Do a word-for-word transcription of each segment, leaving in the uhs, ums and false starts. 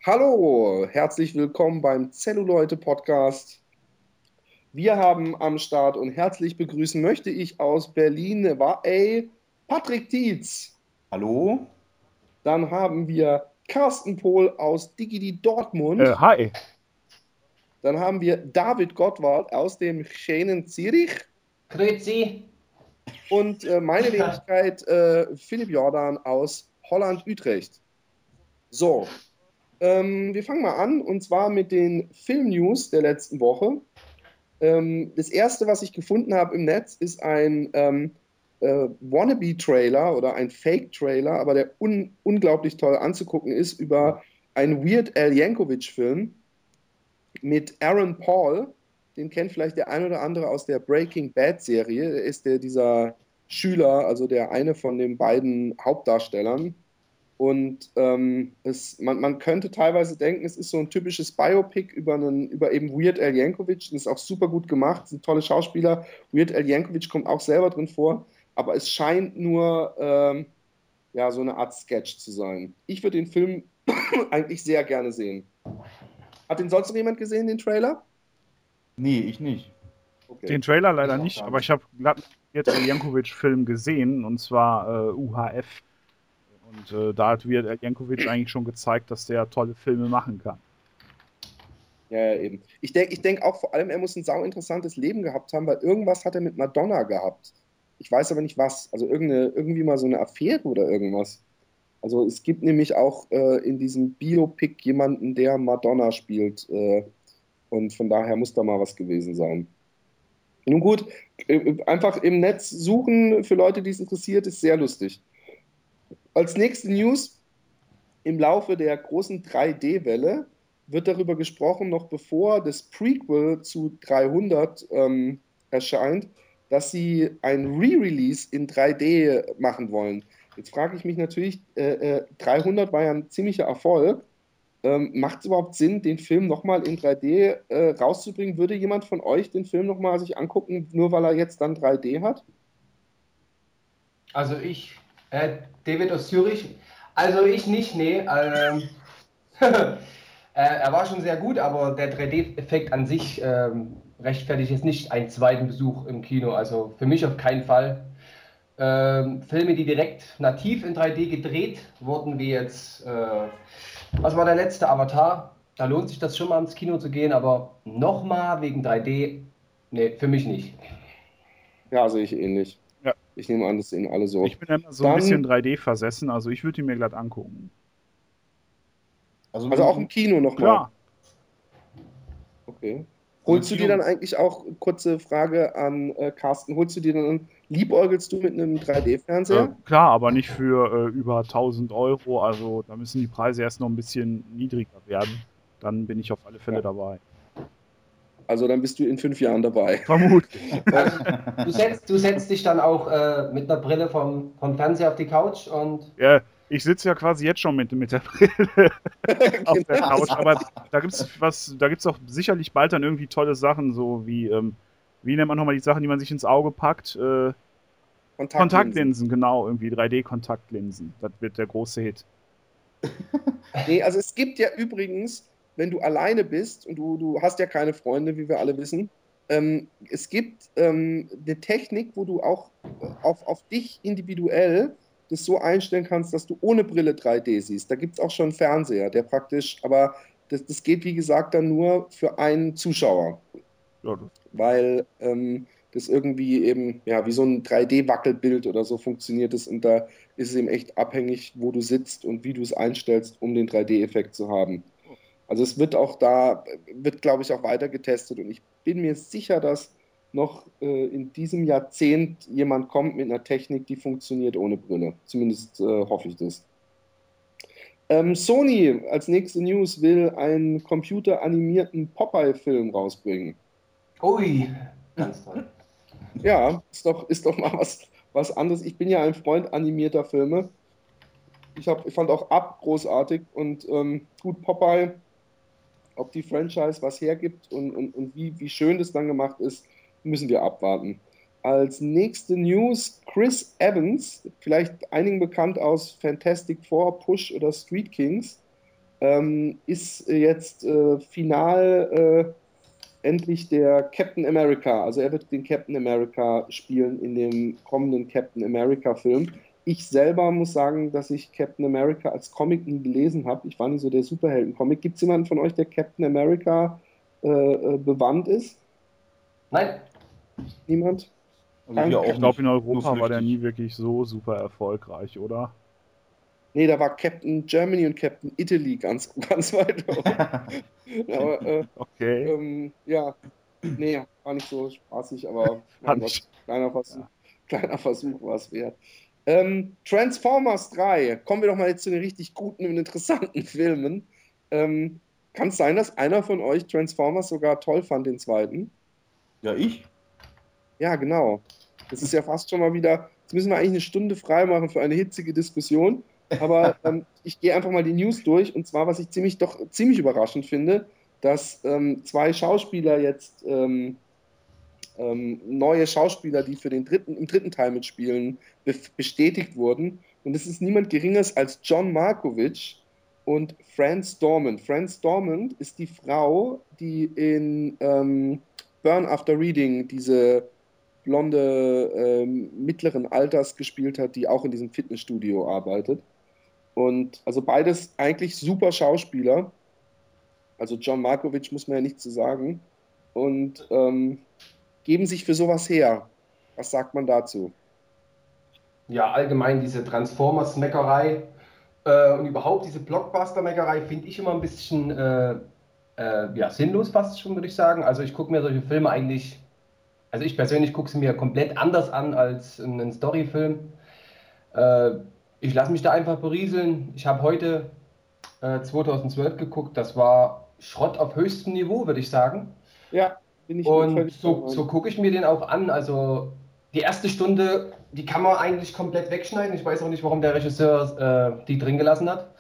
Hallo, herzlich willkommen beim Zelluleute Podcast. Wir haben am Start und herzlich begrüßen möchte ich aus Berlin, war ey, Patrick Tietz. Hallo? Dann haben wir Carsten Pohl aus Digidi Äh, Dortmund. hi. Dann haben wir David Gottwald aus dem schönen Zürich. Grüezi. Und äh, meine Wenigkeit äh, Philipp Jordan aus Holland-Utrecht. So, ähm, wir fangen mal an und zwar mit den Film-News der letzten Woche. Ähm, das erste, was ich gefunden habe im Netz, ist ein ähm, äh, Wannabe-Trailer oder ein Fake-Trailer, aber der un unglaublich toll anzugucken ist, über einen Weird Al Yankovic-Film mit Aaron Paul. Den kennt vielleicht der ein oder andere aus der Breaking Bad-Serie. Er ist der, dieser Schüler, also der eine von den beiden Hauptdarstellern. Und ähm, es, man, man könnte teilweise denken, es ist so ein typisches Biopic über, einen, über eben Weird Al Yankovic. Das ist auch super gut gemacht, sind tolle Schauspieler. Weird Al Yankovic kommt auch selber drin vor, aber es scheint nur ähm, ja, so eine Art Sketch zu sein. Ich würde den Film eigentlich sehr gerne sehen. Hat den sonst noch jemand gesehen, den Trailer? Nee, ich nicht. Okay. Den Trailer leider Ich auch nicht, gar aber nicht. ich habe gerade jetzt einen Jankovic-Film gesehen, und zwar äh, U H F. Und äh, da hat Weird Al Yankovic eigentlich schon gezeigt, dass der tolle Filme machen kann. Ja, ja, eben. Ich denke ich denk auch vor allem, er muss ein sau interessantes Leben gehabt haben, weil irgendwas hat er mit Madonna gehabt. Ich weiß aber nicht was. Also irgendeine, irgendwie mal so eine Affäre oder irgendwas. Also es gibt nämlich auch äh, in diesem Biopic jemanden, der Madonna spielt. Äh, und von daher muss da mal was gewesen sein. Nun gut, äh, einfach im Netz suchen für Leute, die es interessiert, ist sehr lustig. Als nächste News: Im Laufe der großen drei D-Welle wird darüber gesprochen, noch bevor das Prequel zu dreihundert ähm, erscheint, dass sie ein Re-Release in drei D machen wollen. Jetzt frage ich mich natürlich, äh, äh, dreihundert war ja ein ziemlicher Erfolg. Ähm, macht es überhaupt Sinn, den Film nochmal in drei D äh, rauszubringen? Würde jemand von euch den Film nochmal sich angucken, nur weil er jetzt dann drei D hat? Also ich, äh, David aus Zürich, also ich nicht, nee. Ähm, äh, er war schon sehr gut, aber der drei D-Effekt an sich ähm, rechtfertigt jetzt nicht einen zweiten Besuch im Kino. Also für mich auf keinen Fall. Ähm, Filme, die direkt nativ in drei D gedreht wurden, wie jetzt, äh, was war der letzte Avatar? Da lohnt sich das schon mal ins Kino zu gehen, aber nochmal wegen drei D, nee, für mich nicht. Ja, sehe ich ähnlich. Ja, Ich nehme an, das sehen alle ich so. bin immer so ein bisschen Dann, drei D versessen, also ich würde ihn mir glatt angucken. Also also wenn auch ich im ihn, Kino nochmal. Klar. Okay. also Holst du dir dann Kino, eigentlich auch, kurze Frage an äh, Carsten, holst du dir dann, liebäugelst du mit einem Äh, drei D-Fernseher? klar, aber nicht für äh, über tausend Euro, also da müssen die Preise erst noch ein bisschen niedriger werden. Dann bin ich auf alle Fälle Ja. dabei. Also dann bist du in fünf Jahren dabei. Vermutlich. Äh, Also du setzt, du setzt dich dann auch äh, mit einer Brille vom, vom Fernseher auf die Couch und Ja, ich sitze ja quasi jetzt schon mit, mit der Brille auf der genau. Couch, aber da gibt's was, da gibt's auch sicherlich bald dann irgendwie tolle Sachen, so wie, ähm, wie nennt man nochmal die Sachen, die man sich ins Auge packt? Äh, Kontaktlinsen. Kontaktlinsen, genau, irgendwie drei D-Kontaktlinsen. Das wird der große Hit. Nee, also es gibt ja übrigens, wenn du alleine bist und du, du hast ja keine Freunde, wie wir alle wissen, ähm, es gibt ähm, eine Technik, wo du auch äh, auf, auf dich individuell das so einstellen kannst, dass du ohne Brille drei D siehst. Da gibt es auch schon einen Fernseher, der praktisch, aber das, das geht, wie gesagt, dann nur für einen Zuschauer, Ja, das, weil ähm, das irgendwie eben, ja, wie so ein drei D-Wackelbild oder so funktioniert es und da ist es eben echt abhängig, wo du sitzt und wie du es einstellst, um den drei D-Effekt zu haben. Also es wird auch da, wird glaube ich auch weiter getestet und ich bin mir sicher, dass noch äh, in diesem Jahrzehnt jemand kommt mit einer Technik, die funktioniert ohne Brille. Zumindest äh, hoffe ich das. Ähm, Sony als nächste News will einen computeranimierten Popeye-Film rausbringen. ui, ganz toll. Ja, ist doch, ist doch mal was, was anderes. Ich bin ja ein Freund animierter Filme. Ich, hab, ich fand auch Up großartig und ähm, gut, Popeye, ob die Franchise was hergibt und, und, und wie, wie schön das dann gemacht ist, müssen wir abwarten. Als nächste News Chris Evans, vielleicht einigen bekannt aus Fantastic Four, Push oder Street Kings, ähm, ist jetzt äh, final äh, endlich der Captain America. Also er wird den Captain America spielen in dem kommenden Captain America-Film. Ich selber muss sagen, dass ich Captain America als Comic nie gelesen habe. Ich war nie so der Superhelden-Comic. Gibt es jemanden von euch, der Captain America äh, äh, bewandt ist? Nein. Niemand? Also hier auch Ich glaube, in nicht. Europa Nur war der flüchtig. nie wirklich so super erfolgreich, oder? Nee, da war Captain Germany und Captain Italy ganz, ganz weit oben. Aber äh, Okay. ähm, ja, nee, war nicht so spaßig, aber mein Hat Gott, nicht. kleiner Versuch, Ja. kleiner Versuch war es wert. Ähm, Transformers drei, kommen wir doch mal jetzt zu den richtig guten und interessanten Filmen. Ähm, kann es sein, dass einer von euch Transformers sogar toll fand, den zweiten? Ja, ich? Ja, genau. Das ist ja fast schon mal wieder, jetzt müssen wir eigentlich eine Stunde freimachen für eine hitzige Diskussion. Aber ähm, ich gehe einfach mal die News durch. Und zwar, was ich ziemlich doch ziemlich überraschend finde, dass ähm, zwei Schauspieler jetzt, ähm, ähm, neue Schauspieler, die für den dritten, im dritten Teil mitspielen, be bestätigt wurden. Und es ist niemand Geringeres als John Malkovich und Frances Dormand. Frances Dormand ist die Frau, die in ähm, Burn After Reading diese blonde ähm, mittleren Alters gespielt hat, die auch in diesem Fitnessstudio arbeitet. Und also beides eigentlich super Schauspieler. Also John Malkovich muss man ja nichts zu sagen. Und ähm, geben sich für sowas her. Was sagt man dazu? Ja, allgemein diese Transformers-Meckerei äh, und überhaupt diese Blockbuster-Meckerei finde ich immer ein bisschen äh, äh, ja, sinnlos fast schon, würde ich sagen. Also ich gucke mir solche Filme eigentlich, also ich persönlich gucke sie mir komplett anders an als einen Storyfilm. Äh, Ich lasse mich da einfach berieseln. Ich habe heute äh, zweitausendzwölf geguckt, das war Schrott auf höchstem Niveau, würde ich sagen. Ja, bin ich Und völlig bei so, Meinung. so gucke ich mir den auch an. Also die erste Stunde, die kann man eigentlich komplett wegschneiden. Ich weiß auch nicht, warum der Regisseur äh, die drin gelassen hat.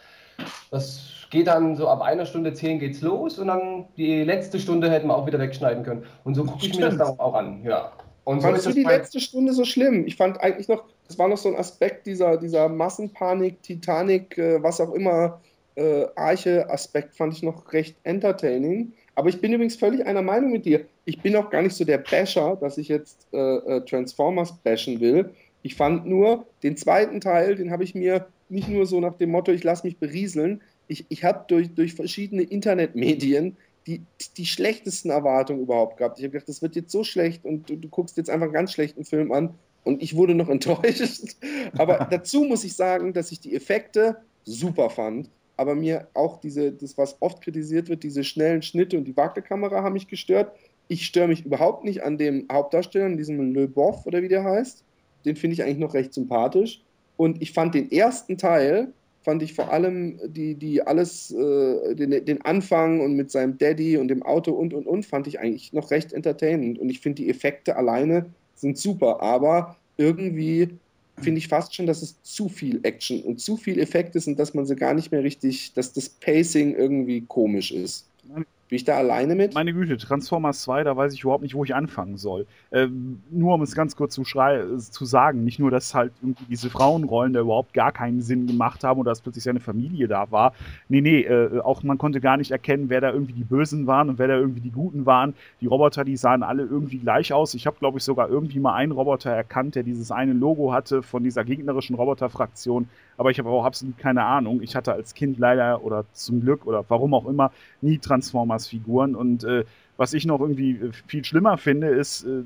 Das geht dann so ab einer Stunde zehn geht's los und dann die letzte Stunde hätten wir auch wieder wegschneiden können. Und so gucke ich mir das Stimmt. dann auch an. Ja. Und so Fandst ist du es die bei. letzte Stunde so schlimm? Ich fand eigentlich noch, das war noch so ein Aspekt dieser, dieser Massenpanik, Titanic, äh, was auch immer, äh, Arche-Aspekt fand ich noch recht entertaining. Aber ich bin übrigens völlig einer Meinung mit dir. Ich bin auch gar nicht so der Basher, dass ich jetzt äh, äh, Transformers bashen will. Ich fand nur, den zweiten Teil, den habe ich mir nicht nur so nach dem Motto, ich lasse mich berieseln. Ich, ich habe durch, durch verschiedene Internetmedien die, die schlechtesten Erwartungen überhaupt gehabt. Ich habe gedacht, das wird jetzt so schlecht und du, du guckst jetzt einfach einen ganz schlechten Film an und ich wurde noch enttäuscht. Aber dazu muss ich sagen, dass ich die Effekte super fand, aber mir auch diese, das, was oft kritisiert wird, diese schnellen Schnitte und die Wackelkamera haben mich gestört. Ich störe mich überhaupt nicht an dem Hauptdarsteller, an diesem Le Boff oder wie der heißt. Den finde ich eigentlich noch recht sympathisch. Und ich fand den ersten Teil, fand ich vor allem die, die alles, äh, den, den Anfang und mit seinem Daddy und dem Auto und und und, fand ich eigentlich noch recht entertainend. Und ich finde, die Effekte alleine sind super, aber irgendwie finde ich fast schon, dass es zu viel Action und zu viel Effekte sind, dass man sie gar nicht mehr richtig, dass das Pacing irgendwie komisch ist. Bin ich da alleine mit? Meine Güte, Transformers zwei, da weiß ich überhaupt nicht, wo ich anfangen soll. Ähm, nur um es ganz kurz zu, schrei äh, zu sagen, nicht nur, dass halt irgendwie diese Frauenrollen da überhaupt gar keinen Sinn gemacht haben oder dass plötzlich seine Familie da war. Nee, nee, äh, auch man konnte gar nicht erkennen, wer da irgendwie die Bösen waren und wer da irgendwie die Guten waren. Die Roboter, die sahen alle irgendwie gleich aus. Ich habe, glaube ich, sogar irgendwie mal einen Roboter erkannt, der dieses eine Logo hatte von dieser gegnerischen Roboterfraktion. Aber ich habe auch absolut keine Ahnung. Ich hatte als Kind leider oder zum Glück oder warum auch immer nie Transformers-Figuren. Und äh, was ich noch irgendwie äh, viel schlimmer finde, ist, äh,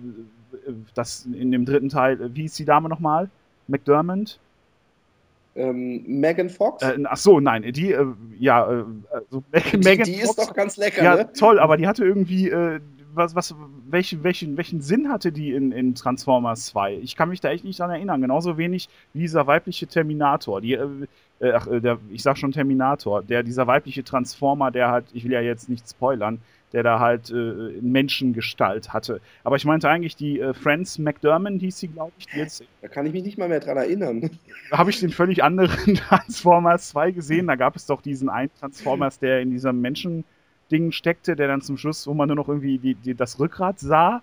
dass in dem dritten Teil, äh, wie ist die Dame nochmal? McDermott? Ähm, Megan Fox? Äh, ach so, nein, die, äh, ja, äh, also die, Megan die Fox, ist doch ganz lecker, ja, ne? toll, aber die hatte irgendwie, äh, was, was, welchen, welchen, welchen Sinn hatte die in, in Transformers zwei? Ich kann mich da echt nicht dran erinnern. Genauso wenig wie dieser weibliche Terminator. Die, äh, äh, ach, äh, der, ich sag schon Terminator. Der, dieser weibliche Transformer, der halt, ich will ja jetzt nicht spoilern, der da halt äh, Menschengestalt hatte. Aber ich meinte eigentlich die äh, Frances McDermott hieß sie, glaube ich, die jetzt. Da kann ich mich nicht mal mehr dran erinnern. Habe ich den völlig anderen Transformers zwei gesehen. Da gab es doch diesen einen Transformers, der in diesem Menschending steckte, der dann zum Schluss, wo man nur noch irgendwie die, die, das Rückgrat sah.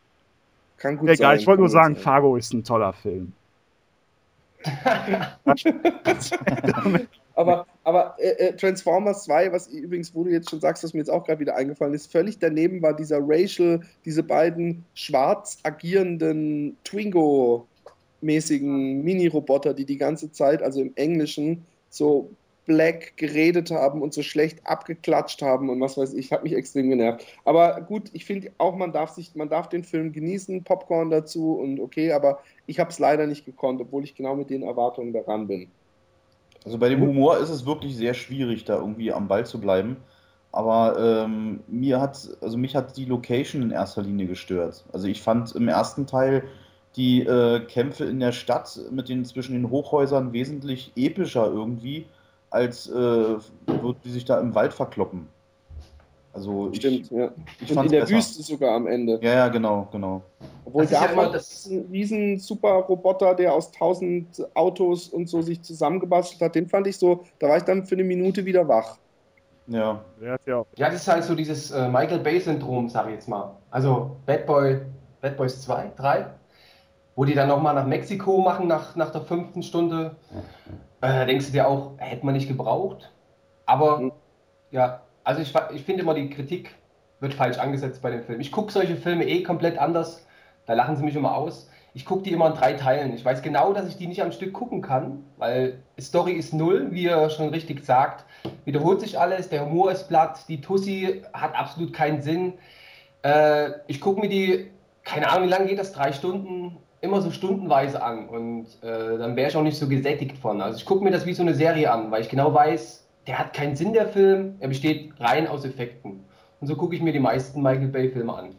Kann gut Egal, sein. ich wollte kann nur gut sagen, sein. Fargo ist ein toller Film. aber, Aber äh, äh, Transformers zwei, was übrigens, wo du jetzt schon sagst, was mir jetzt auch gerade wieder eingefallen ist, völlig daneben war dieser Racial, diese beiden schwarz agierenden Twingo-mäßigen Mini-Roboter, die die ganze Zeit, also im Englischen, so black geredet haben und so schlecht abgeklatscht haben und was weiß ich, hat mich extrem genervt. Aber gut, ich finde auch, man darf sich, man darf den Film genießen, Popcorn dazu und okay, aber ich habe es leider nicht gekonnt, obwohl ich genau mit den Erwartungen daran bin. Also bei dem Humor ist es wirklich sehr schwierig, da irgendwie am Ball zu bleiben. Aber ähm, mir hat, also mich hat die Location in erster Linie gestört. Also ich fand im ersten Teil die äh, Kämpfe in der Stadt mit den zwischen den Hochhäusern wesentlich epischer irgendwie, als äh, würden die sich da im Wald verkloppen. Also ich, Stimmt, ja. ich Und fand in es der besser. Wüste sogar am Ende. Ja, ja, genau, genau. Obwohl Das ist da ja immer fand ich das. diesen riesen super Roboter, der aus tausend Autos und so sich zusammengebastelt hat, den fand ich so, da war ich dann für eine Minute wieder wach. Ja. Der ist ja auch. Ja, das ist halt so dieses äh, Michael Bay-Syndrom, sag ich jetzt mal. Also Bad Boy, Bad Boys zwei, drei, wo die dann nochmal nach Mexiko machen, nach, nach der fünften Stunde. Äh, da denkst du dir auch, hätte man nicht gebraucht. Hm. Aber ja, also ich, fa- ich finde immer, die Kritik wird falsch angesetzt bei dem Film. Ich gucke solche Filme eh komplett anders. Da lachen sie mich immer aus. Ich gucke die immer in drei Teilen. Ich weiß genau, dass ich die nicht am Stück gucken kann, weil Story ist null, wie er schon richtig sagt. Wiederholt sich alles, der Humor ist platt, die Tussi hat absolut keinen Sinn. Äh, ich gucke mir die, keine Ahnung, wie lange geht das, drei Stunden, immer so stundenweise an und äh, dann wäre ich auch nicht so gesättigt von. Also ich gucke mir das wie so eine Serie an, weil ich genau weiß, der hat keinen Sinn, der Film, er besteht rein aus Effekten. Und so gucke ich mir die meisten Michael Bay-Filme an.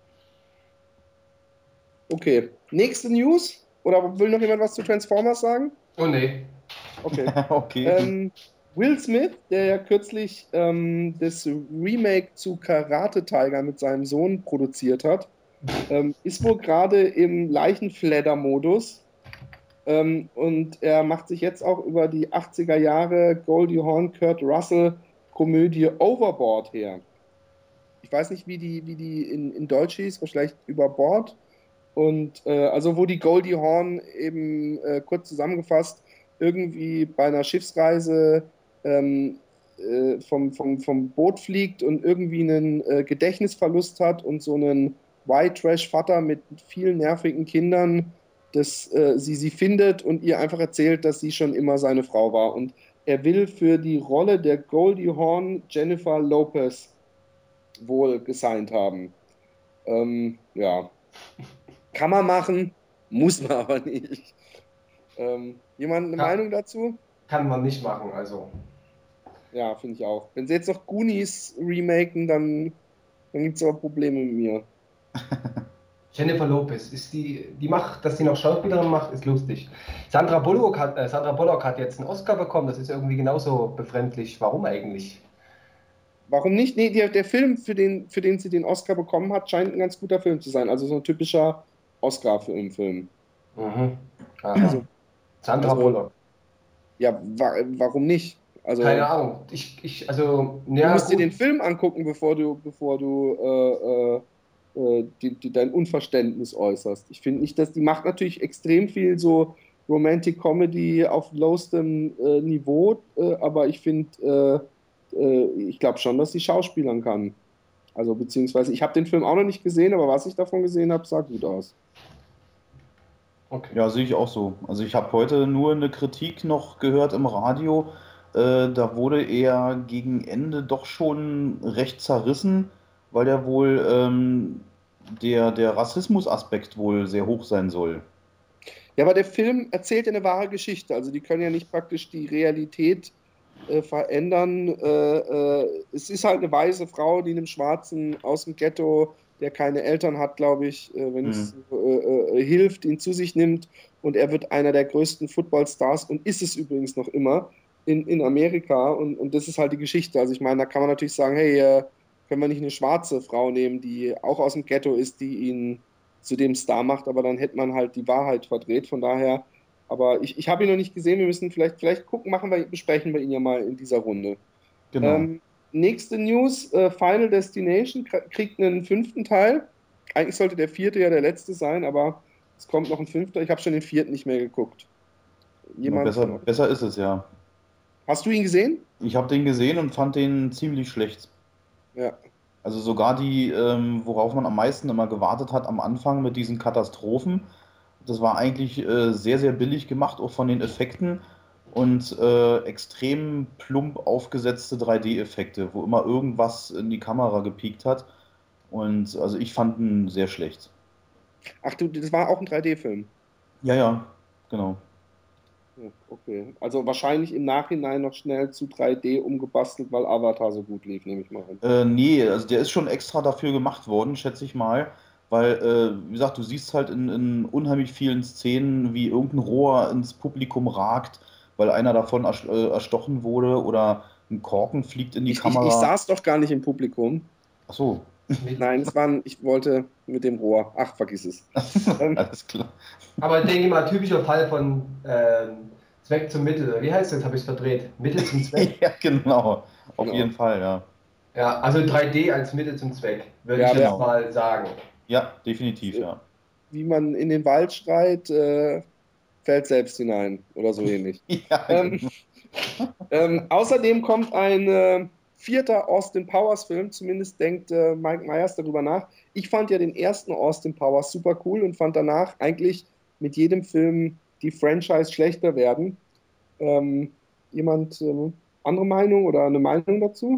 Okay. Nächste News? Oder will noch jemand was zu Transformers sagen? Oh nee. Okay. Okay. Ähm, Will Smith, der ja kürzlich ähm, das Remake zu Karate Tiger mit seinem Sohn produziert hat, ähm, ist wohl gerade im Leichenfledder-Modus. Ähm, und er macht sich jetzt auch über die achtziger Jahre Goldie Hawn, Kurt Russell Komödie Overboard her. Ich weiß nicht, wie die, wie die in, in Deutsch hieß, vielleicht über Bord. Und äh, also wo die Goldie Hawn eben äh, kurz zusammengefasst irgendwie bei einer Schiffsreise ähm, äh, vom, vom, vom Boot fliegt und irgendwie einen äh, Gedächtnisverlust hat und so einen White Trash Vater mit vielen nervigen Kindern, dass äh, sie sie findet und ihr einfach erzählt, dass sie schon immer seine Frau war. Und er will für die Rolle der Goldie Hawn Jennifer Lopez wohl gesigned haben. Ähm, ja, kann man machen, muss man aber nicht. Ähm, jemand eine Kann, Meinung dazu? kann man nicht machen, also. Ja, finde ich auch. Wenn sie jetzt noch Goonies remaken, dann, dann gibt es aber Probleme mit mir. Jennifer Lopez ist die, die macht, dass sie noch Schauspielerin macht, ist lustig. Sandra Bullock hat, äh, Sandra Bullock hat jetzt einen Oscar bekommen, das ist irgendwie genauso befremdlich. Warum eigentlich? Warum nicht? Nee, der, der Film, für den, für den sie den Oscar bekommen hat, scheint ein ganz guter Film zu sein. Also so ein typischer Oscar-Film. Mhm. Aha. Also, Sandra also Bullock. ja, wa warum nicht? Also, Keine Ahnung. Ich, ich, also, du ja, musst dir gut. den Film angucken, bevor du, bevor du äh, äh, äh, die, die, dein Unverständnis äußerst. Ich finde nicht, dass die macht natürlich extrem viel so Romantic Comedy auf lowstem äh, Niveau, äh, aber ich finde, äh, äh, ich glaube schon, dass sie schauspielern kann. Also beziehungsweise, ich habe den Film auch noch nicht gesehen, aber was ich davon gesehen habe, sah gut aus. Okay. Ja, sehe ich auch so. Also ich habe heute nur eine Kritik noch gehört im Radio. Äh, da wurde er gegen Ende doch schon recht zerrissen, weil der wohl ähm, der, der Rassismusaspekt wohl sehr hoch sein soll. Ja, aber der Film erzählt ja eine wahre Geschichte. Also die können ja nicht praktisch die Realität äh, verändern. Äh, äh, es ist halt eine weiße Frau, die einem Schwarzen aus dem Ghetto, der keine Eltern hat, glaube ich, äh, wenn Hm. es äh, äh, hilft, ihn zu sich nimmt. Und er wird einer der größten Footballstars und ist es übrigens noch immer in, in Amerika. Und, und das ist halt die Geschichte. Also ich meine, da kann man natürlich sagen, hey, äh, können wir nicht eine schwarze Frau nehmen, die auch aus dem Ghetto ist, die ihn zu dem Star macht, aber dann hätte man halt die Wahrheit verdreht. Von daher, aber ich, ich habe ihn noch nicht gesehen. Wir müssen vielleicht, vielleicht gucken, machen wir, besprechen wir ihn ja mal in dieser Runde. Genau. Ähm, nächste News: äh, Final Destination kriegt einen fünften Teil. Eigentlich sollte der vierte ja der letzte sein, aber es kommt noch ein fünfter. Ich habe schon den vierten nicht mehr geguckt. Ja, Jemand besser, von euch? besser ist es ja. Hast du ihn gesehen? Ich habe den gesehen und fand den ziemlich schlecht. Ja. Also sogar die, ähm, worauf man am meisten immer gewartet hat am Anfang mit diesen Katastrophen, das war eigentlich äh, sehr, sehr billig gemacht, auch von den Effekten und äh, extrem plump aufgesetzte drei D-Effekte, wo immer irgendwas in die Kamera gepiekt hat. Und also ich fand ihn sehr schlecht. Ach du, das war auch ein drei D-Film. Ja, ja, genau. Ja, okay. Also wahrscheinlich im Nachhinein noch schnell zu drei D umgebastelt, weil Avatar so gut lief, nehme ich mal an. Äh, nee, also der ist schon extra dafür gemacht worden, schätze ich mal. Weil, äh, wie gesagt, du siehst halt in, in unheimlich vielen Szenen, wie irgendein Rohr ins Publikum ragt, weil einer davon ers äh, erstochen wurde oder ein Korken fliegt in die Ich, ich, ich Kamera. saß doch gar nicht im Publikum. Ach so, Nein, es waren, ich wollte mit dem Rohr. Ach, vergiss es. Ähm, alles klar. Aber denke ich mal, typischer Fall von ähm, Zweck zum Mittel. Wie heißt das? Habe ich es verdreht? Mittel zum Zweck? Ja, genau. Auf Genau. jeden Fall, ja. Ja, also drei D als Mittel zum Zweck, würde Ja, ich jetzt genau. mal sagen. Ja, definitiv, ja. Wie man in den Wald schreit, äh, fällt selbst hinein oder so ähnlich. Ja, Ähm, genau. ähm, außerdem kommt ein äh, vierter Austin Powers Film, zumindest denkt äh, Mike Myers darüber nach. Ich fand ja den ersten Austin Powers super cool und fand danach eigentlich mit jedem Film die Franchise schlechter werden. Ähm, jemand äh, andere Meinung oder eine Meinung dazu?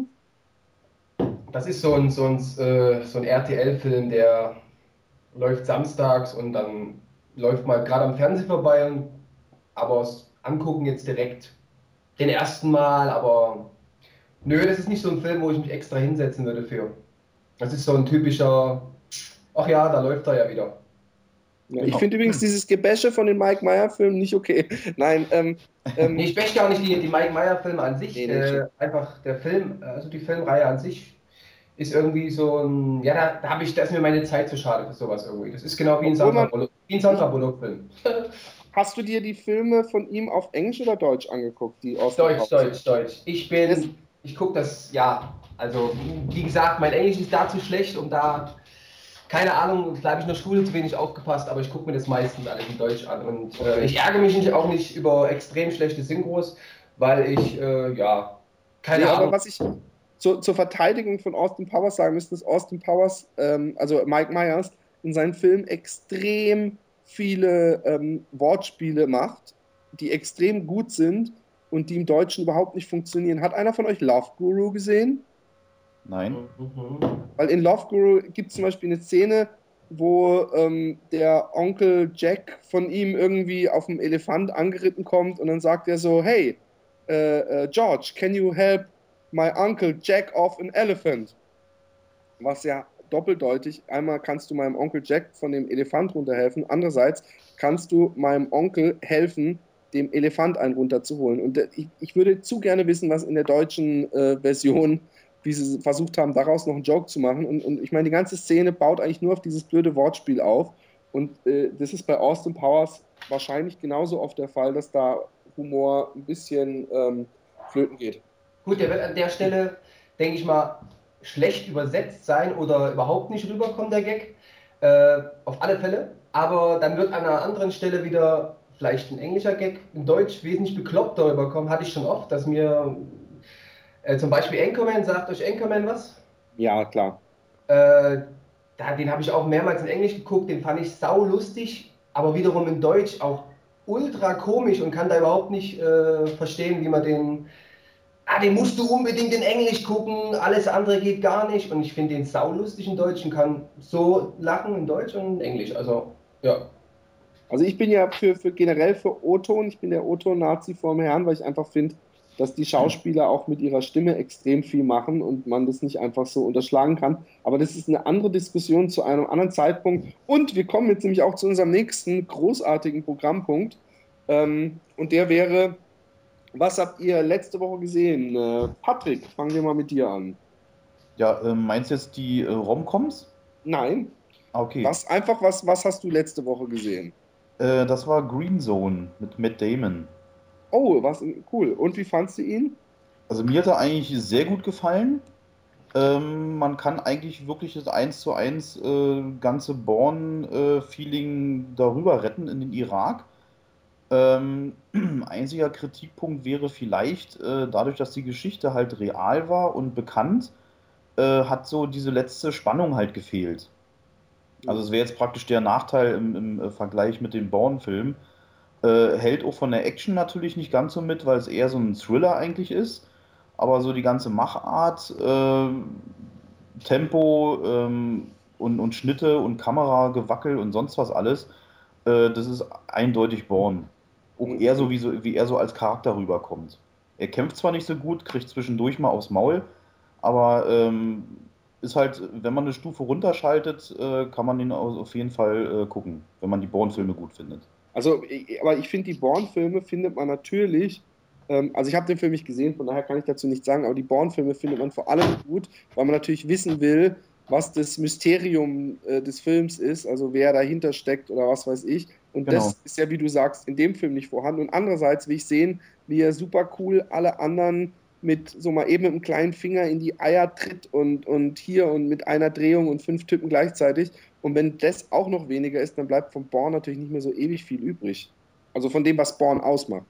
Das ist so ein, so ein, äh, so ein R T L-Film, der läuft samstags und dann läuft mal gerade am Fernsehen vorbei, und, aber aus Angucken jetzt direkt den ersten Mal, aber nö, das ist nicht so ein Film, wo ich mich extra hinsetzen würde für. Das ist so ein typischer, ach ja, da läuft er ja wieder. Ja, ich Genau. finde übrigens dieses Gebäsche von den Mike Meyer-Filmen nicht okay. Nein, ähm, ähm, Nee, ich möchte auch nicht die, die Mike Meyer-Filme an sich, Nee, nee, äh, einfach der Film, also die Filmreihe an sich ist irgendwie so ein, ja, da, da habe ich, da ist mir meine Zeit zu schade für sowas irgendwie. Das ist genau wie ein Obwohl Sandra man- Bullock, wie ein Sandra Bullock-Film. hast du dir die Filme von ihm auf Englisch oder Deutsch angeguckt? Die Austin Deutsch, Powers? Deutsch, Deutsch. Ich bin, ich gucke das, ja, also wie gesagt, mein Englisch ist da zu schlecht, um da, keine Ahnung, da habe ich in der Schule zu wenig aufgepasst, aber ich gucke mir das meistens alles in Deutsch an. Und äh, ich ärgere mich nicht, auch nicht über extrem schlechte Synchros, weil ich, äh, ja, keine Nee, aber Ahnung. was ich zur, zur Verteidigung von Austin Powers sagen müsste, ist Austin Powers, ähm, also Mike Myers, in seinen Filmen extrem viele ähm, Wortspiele macht, die extrem gut sind und die im Deutschen überhaupt nicht funktionieren. Hat einer von euch Love Guru gesehen? Nein. Mhm. Weil in Love Guru gibt es zum Beispiel eine Szene, wo ähm, der Onkel Jack von ihm irgendwie auf dem Elefant angeritten kommt und dann sagt er so, hey, äh, äh, George, can you help my uncle Jack off an elephant? Was ja doppeldeutig, einmal kannst du meinem Onkel Jack von dem Elefant runterhelfen, andererseits kannst du meinem Onkel helfen, dem Elefant einen runterzuholen. Und äh, ich, ich würde zu gerne wissen, was in der deutschen äh, Version, wie sie versucht haben, daraus noch einen Joke zu machen. Und, und ich meine, die ganze Szene baut eigentlich nur auf dieses blöde Wortspiel auf. Und äh, das ist bei Austin Powers wahrscheinlich genauso oft der Fall, dass da Humor ein bisschen ähm, flöten geht. Gut, der wird an der Stelle, denke ich mal, schlecht übersetzt sein oder überhaupt nicht rüberkommen, der Gag. Äh, auf alle Fälle. Aber dann wird an einer anderen Stelle wieder vielleicht ein englischer Gag in Deutsch wesentlich bekloppter rüberkommen. Hatte ich schon oft, dass mir äh, zum Beispiel Anchorman, sagt euch Anchorman was? Ja, klar. Äh, da, den habe ich auch mehrmals in Englisch geguckt, den fand ich sau lustig, aber wiederum in Deutsch auch ultra komisch und kann da überhaupt nicht äh, verstehen, wie man den. Ah, den musst du unbedingt in Englisch gucken, alles andere geht gar nicht. Und ich finde den saulustig in Deutsch und kann so lachen in Deutsch und in Englisch. Also, ja. Also ich bin ja für, für generell für O-Ton, ich bin der O-Ton-Nazi vorm Herrn, weil ich einfach finde, dass die Schauspieler auch mit ihrer Stimme extrem viel machen und man das nicht einfach so unterschlagen kann. Aber das ist eine andere Diskussion zu einem anderen Zeitpunkt. Und wir kommen jetzt nämlich auch zu unserem nächsten großartigen Programmpunkt. Ähm, und der wäre, was habt ihr letzte Woche gesehen? Äh, Patrick, fangen wir mal mit dir an. Ja, äh, meinst du jetzt die äh, Romcoms? Nein, Ah, okay. was einfach, was, was hast du letzte Woche gesehen? Äh, das war Green Zone mit Matt Damon. Oh, was cool. Und wie fandst du ihn? Also mir hat er eigentlich sehr gut gefallen. Ähm, man kann eigentlich wirklich das eins zu eins äh, ganze Bourne-Feeling darüber retten in den Irak. Ähm, einziger Kritikpunkt wäre vielleicht, äh, dadurch, dass die Geschichte halt real war und bekannt, äh, hat so diese letzte Spannung halt gefehlt. Also es wäre jetzt praktisch der Nachteil im, im äh, Vergleich mit dem Bourne-Film. Äh, hält auch von der Action natürlich nicht ganz so mit, weil es eher so ein Thriller eigentlich ist. Aber so die ganze Machart, äh, Tempo ähm, und, und Schnitte und Kameragewackel und sonst was alles, äh, das ist eindeutig Bourne. Auch eher so wie, so, wie er so als Charakter rüberkommt. Er kämpft zwar nicht so gut, kriegt zwischendurch mal aufs Maul, aber ähm, ist halt, wenn man eine Stufe runterschaltet, äh, kann man ihn au- auf jeden Fall äh, gucken, wenn man die Bourne-Filme gut findet. Also, ich- aber ich finde, die Bourne-Filme findet man natürlich, ähm, also ich habe den Film nicht gesehen, von daher kann ich dazu nichts sagen, aber die Bourne-Filme findet man vor allem gut, weil man natürlich wissen will, was das Mysterium äh, des Films ist, also wer dahinter steckt oder was weiß ich. Und Genau. das ist ja, wie du sagst, in dem Film nicht vorhanden. Und andererseits will ich sehen, wie er super cool alle anderen mit so mal eben mit einem kleinen Finger in die Eier tritt und, und hier und mit einer Drehung und fünf Typen gleichzeitig. Und wenn das auch noch weniger ist, dann bleibt von Bourne natürlich nicht mehr so ewig viel übrig. Also von dem, was Bourne ausmacht.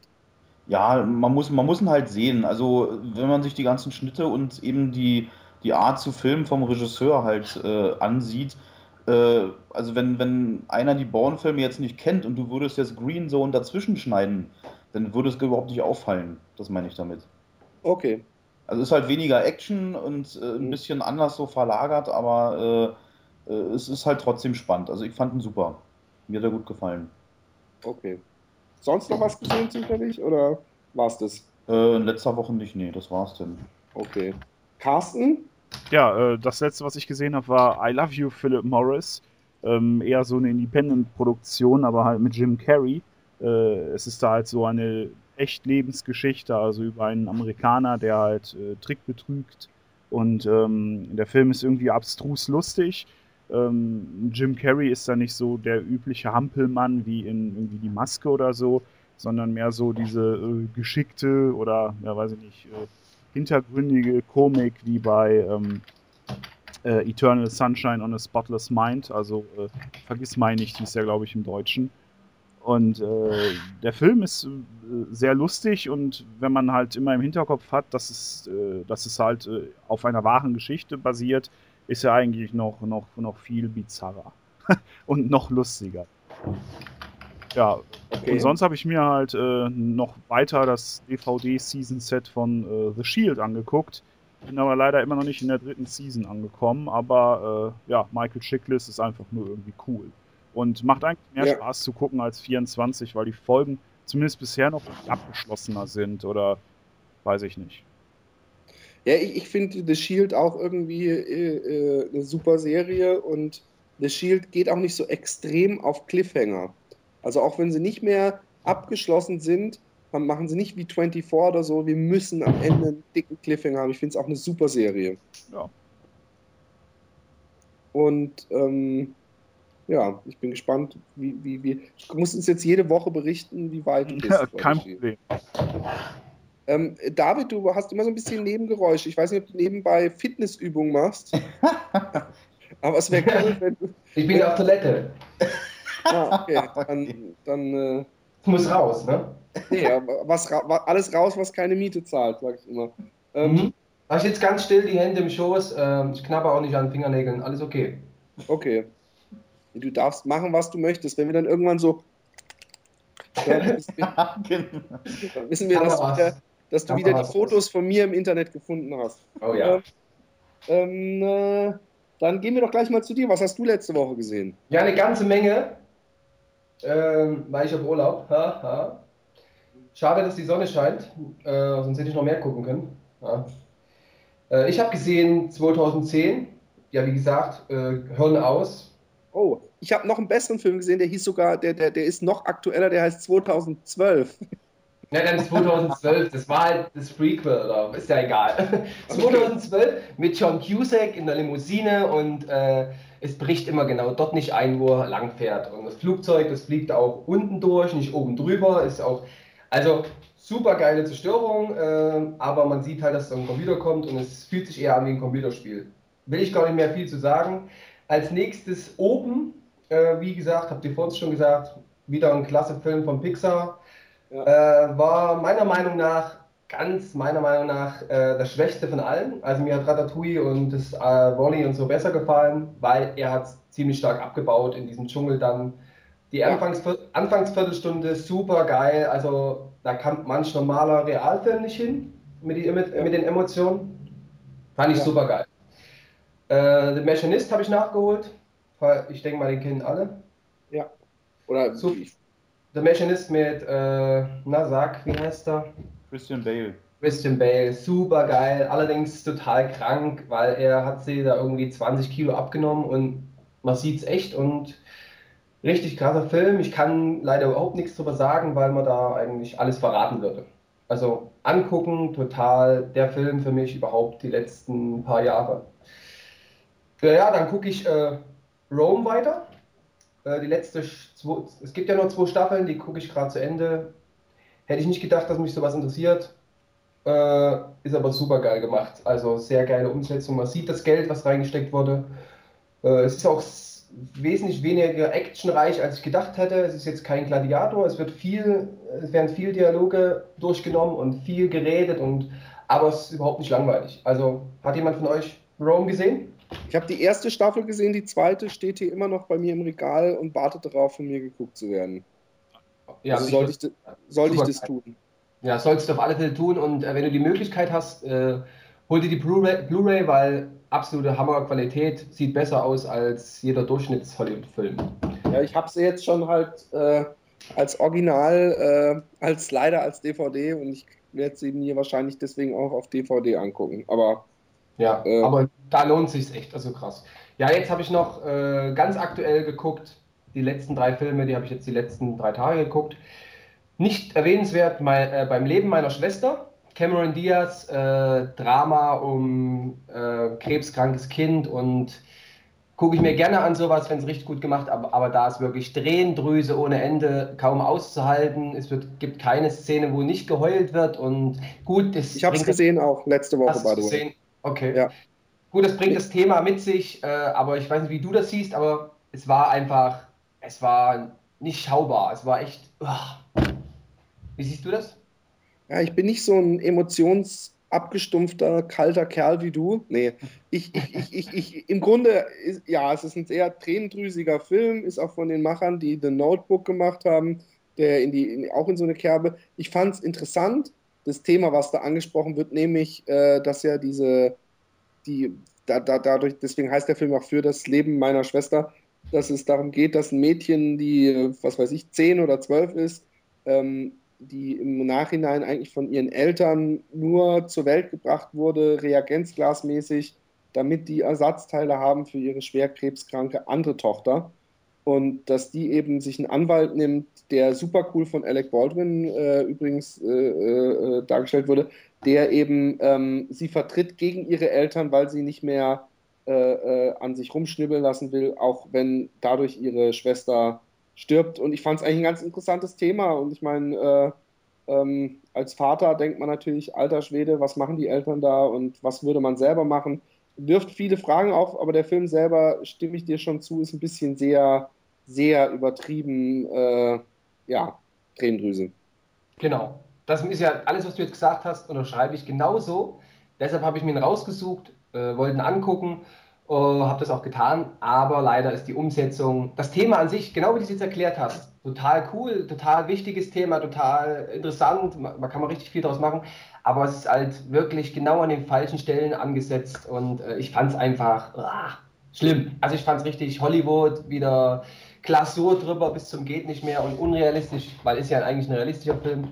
Ja, man muss, man muss ihn halt sehen. Also, wenn man sich die ganzen Schnitte und eben die, die Art zu filmen vom Regisseur halt äh, ansieht, äh, also wenn, wenn einer die Bourne-Filme jetzt nicht kennt und du würdest jetzt Green Zone dazwischen schneiden, dann würde es überhaupt nicht auffallen. Das meine ich damit. Okay. Also es ist halt weniger Action und äh, ein Hm, bisschen anders so verlagert, aber äh, äh, es ist halt trotzdem spannend. Also ich fand ihn super. Mir hat er gut gefallen. okay. Sonst noch was gesehen zufällig oder war's das? Äh, in letzter Woche nicht, nee, das war's denn. Okay. Carsten? Ja, äh, das letzte, was ich gesehen habe, war I Love You, Philip Morris. Ähm, eher so eine Independent-Produktion, aber halt mit Jim Carrey. Äh, es ist da halt so eine echt Lebensgeschichte, also über einen Amerikaner, der halt äh, Trick betrügt. Und ähm, der Film ist irgendwie abstrus lustig. Ähm, Jim Carrey ist da nicht so der übliche Hampelmann wie in irgendwie Die Maske oder so, sondern mehr so diese äh, geschickte oder, ja, weiß ich nicht, äh, hintergründige Komik wie bei ähm, äh, Eternal Sunshine on a Spotless Mind, also äh, Vergiss mein nicht, hieß der, glaube ich, im Deutschen. Und äh, der Film ist äh, sehr lustig und wenn man halt immer im Hinterkopf hat, dass es, äh, dass es halt äh, auf einer wahren Geschichte basiert, ist er eigentlich noch, noch, noch viel bizarrer und noch lustiger. Ja, und Okay. sonst habe ich mir halt äh, noch weiter das D V D-Season-Set von äh, The Shield angeguckt. Bin aber leider immer noch nicht in der dritten Season angekommen, aber äh, ja, Michael Chiklis ist einfach nur irgendwie cool. Und macht eigentlich mehr Ja. Spaß zu gucken als vierundzwanzig, weil die Folgen zumindest bisher noch abgeschlossener sind oder weiß ich nicht. Ja, ich, ich finde The Shield auch irgendwie äh, äh, eine super Serie und The Shield geht auch nicht so extrem auf Cliffhanger. Also auch wenn sie nicht mehr abgeschlossen sind, dann machen sie nicht wie vierundzwanzig oder so, wir müssen am Ende einen dicken Cliffhanger haben. Ich finde es auch eine super Serie. Ja, Und ähm, ja, ich bin gespannt, wie, wie, wie. Du musst uns jetzt jede Woche berichten, wie weit du bist bei kein The Shield. Problem. Ähm, David, du hast immer so ein bisschen Nebengeräusche. Ich weiß nicht, ob du nebenbei Fitnessübungen machst, aber es wäre cool, wenn du. Ich bin auf Toilette. Ah, okay. Dann, dann äh, Es muss raus, ne? nee, aber was, ra- wa- alles raus, was keine Miete zahlt, sage ich immer. Ähm, Mhm. Ich sitze ganz still, die Hände im Schoß. Ähm, ich knabber auch nicht an den Fingernägeln. Alles okay. Okay. Du darfst machen, was du möchtest. Wenn wir dann irgendwann so, dann wissen wir, Genau. dann wissen wir dass, du Kameras. wieder, dass du wieder die Kameras. Fotos von mir im Internet gefunden hast. Oh ja. Ähm, äh, dann gehen wir doch gleich mal zu dir. Was hast du letzte Woche gesehen? Ja, eine ganze Menge. Ähm, weil ich auf Urlaub. Ha, ha. Schade, dass die Sonne scheint. Äh, sonst hätte ich noch mehr gucken können. Ja. Äh, ich habe gesehen zweitausendzehn. Ja, wie gesagt, äh, Hirn aus. Oh, ich habe noch einen besseren Film gesehen, der hieß sogar, der, der, der ist noch aktueller, der heißt zweitausendzwölf. Ja, dann zweitausendzwölf, das war halt das Prequel, oder? Ist ja egal. zweitausendzwölf mit John Cusack in der Limousine und äh, es bricht immer genau dort nicht ein, wo er lang fährt. Und das Flugzeug, das fliegt auch unten durch, nicht oben drüber. Ist auch, also super geile Zerstörung, äh, aber man sieht halt, dass da ein Computer kommt und es fühlt sich eher an wie ein Computerspiel. Will ich gar nicht mehr viel zu sagen. Als nächstes oben, äh, wie gesagt, habt ihr vorhin schon gesagt, wieder ein klasse Film von Pixar. Ja. Äh, war meiner Meinung nach, ganz meiner Meinung nach, äh, das Schwächste von allen. Also mir hat Ratatouille und das äh, Wall-E und so besser gefallen, weil er hat ziemlich stark abgebaut in diesem Dschungel dann. Die Ja. Anfangsvier Anfangsviertelstunde super geil, also da kam manch normaler Realfilm nicht hin mit, die, mit, Ja. mit den Emotionen. Fand ich Ja. super geil. Äh, The Machinist habe ich nachgeholt. Ich denke mal, den kennen alle. Ja. Oder So, ich, The Machinist mit, äh, na sag, wie heißt er? Christian Bale. Christian Bale, super geil, allerdings total krank, weil er hat sie da irgendwie zwanzig Kilo abgenommen und man sieht es echt und richtig krasser Film. Ich kann leider überhaupt nichts drüber sagen, weil man da eigentlich alles verraten würde. Also angucken, total der Film für mich überhaupt die letzten paar Jahre. Ja, ja, dann gucke ich äh, Rome weiter. Äh, die letzte, zwei, es gibt ja nur zwei Staffeln, die gucke ich gerade zu Ende. Hätte ich nicht gedacht, dass mich sowas interessiert. Äh, ist aber super geil gemacht. Also sehr geile Umsetzung. Man sieht das Geld, was reingesteckt wurde. Äh, es ist auch s- wesentlich weniger actionreich, als ich gedacht hätte. Es ist jetzt kein Gladiator. Es wird viel, es werden viel Dialoge durchgenommen und viel geredet und aber es ist überhaupt nicht langweilig. Also hat jemand von euch Rome gesehen? ich habe die erste Staffel gesehen, die zweite steht hier immer noch bei mir im Regal und wartet darauf, von mir geguckt zu werden. Ja, Also ich sollte würd- ich, das- sollte ich super das geil. tun. Ja, sollst du auf alle Fälle tun und äh, wenn du die Möglichkeit hast, äh, hol dir die Blu-ray, Blu-ray, weil absolute Hammerqualität, sieht besser aus als jeder Durchschnitts-Hollywood-Film. Ja, ich habe sie jetzt schon halt äh, als Original, äh, als leider als D V D und ich werde sie mir wahrscheinlich deswegen auch auf D V D angucken. Aber Ja, äh, aber da lohnt sich's echt, also krass. Ja, jetzt habe ich noch äh, ganz aktuell geguckt, die letzten drei Filme, die habe ich jetzt die letzten drei Tage geguckt. Nicht erwähnenswert mein, äh, beim Leben meiner Schwester, Cameron Diaz, äh, Drama um äh, krebskrankes Kind und gucke ich mir gerne an sowas, wenn es richtig gut gemacht, aber, aber da ist wirklich Tränendrüse ohne Ende kaum auszuhalten. Es wird, gibt keine Szene, wo nicht geheult wird und gut, das ich habe es bringt das. gesehen auch letzte Woche, Hast du es by the way. gesehen? Okay. Ja. Gut, das bringt Nee, das Thema mit sich, äh, aber ich weiß nicht, wie du das siehst, aber es war einfach, es war nicht schaubar. Es war echt. uah. Wie siehst du das? ja, ich bin nicht so ein emotionsabgestumpfter, kalter Kerl wie du. Nee, ich, ich, ich, ich, ich im Grunde, ist, ja, es ist ein sehr tränendrüsiger Film, ist auch von den Machern, die The Notebook gemacht haben, der in die, in, auch in so eine Kerbe. Ich fand es interessant, das Thema, was da angesprochen wird, nämlich, äh, dass ja diese, die, da, da, dadurch, deswegen heißt der Film auch für das Leben meiner Schwester, dass es darum geht, dass ein Mädchen, die, äh, was weiß ich, zehn oder zwölf ist, ähm, die im Nachhinein eigentlich von ihren Eltern nur zur Welt gebracht wurde, reagenzglasmäßig, damit die Ersatzteile haben für ihre schwer krebskranke andere Tochter. Und dass die eben sich einen Anwalt nimmt, der super cool von Alec Baldwin äh, übrigens äh, äh, dargestellt wurde, der eben ähm, sie vertritt gegen ihre Eltern, weil sie nicht mehr äh, äh, an sich rumschnibbeln lassen will, auch wenn dadurch ihre Schwester stirbt. Und ich fand es eigentlich ein ganz interessantes Thema. Und ich meine, äh, ähm, als Vater denkt man natürlich, alter Schwede, was machen die Eltern da und was würde man selber machen? Wirft viele Fragen auf, aber der Film selber, stimme ich dir schon zu, ist ein bisschen sehr, sehr übertrieben, äh, ja, Tränendrüse. Genau. Das ist ja alles, was du jetzt gesagt hast, unterschreibe ich genauso. Deshalb habe ich mir ihn rausgesucht, äh, wollte ihn angucken, äh, habe das auch getan, aber leider ist die Umsetzung, das Thema an sich, genau wie du es jetzt erklärt hast, total cool, total wichtiges Thema, total interessant, man, man kann mal richtig viel daraus machen, aber es ist halt wirklich genau an den falschen Stellen angesetzt und äh, ich fand es einfach ah, schlimm. Also ich fand es richtig Hollywood, wieder Glasur drüber bis zum geht nicht mehr und unrealistisch, weil ist ja eigentlich ein realistischer Film.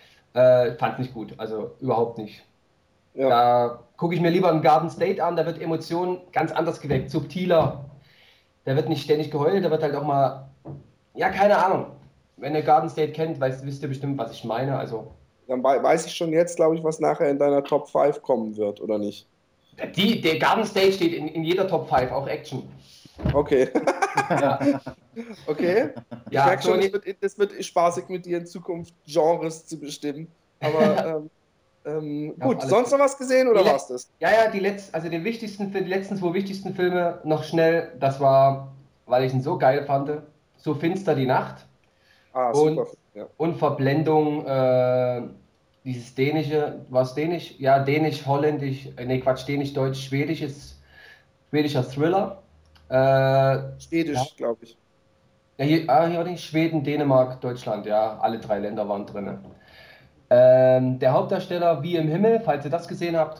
Äh, fand nicht gut, also überhaupt nicht. Ja. Da gucke ich mir lieber einen Garden State an, da wird Emotion ganz anders geweckt, subtiler. Da wird nicht ständig geheult, da wird halt auch mal, ja, keine Ahnung. Wenn ihr Garden State kennt, weißt, wisst ihr bestimmt, was ich meine. Also, Dann wei- weiß ich schon jetzt, glaube ich, was nachher in deiner Top fünf kommen wird, oder nicht? die, der Garden State steht in, in jeder Top fünf, auch Action. Okay. Ja, Okay. Ich ja merke so schon, es ne, wird, es wird spaßig mit dir in Zukunft Genres zu bestimmen. Aber ähm, ähm, auf gut, alle sonst Fälle. noch was gesehen Die oder Let war's das? ja, ja, die letzten, also den wichtigsten, die letzten zwei wichtigsten Filme noch schnell, das war, weil ich ihn so geil fand, So finster die Nacht Ah, und super. Ja. Und Verblendung, äh, dieses dänische, was dänisch? Ja, dänisch, holländisch, äh, nee, Quatsch, dänisch, deutsch, schwedisch ist schwedischer Thriller. Äh, ja, Schwedisch, glaube ich. ja, hier, ah, hier nicht Schweden, Dänemark, Deutschland, ja, alle drei Länder waren drin. Ähm, der Hauptdarsteller Wie im Himmel, falls ihr das gesehen habt,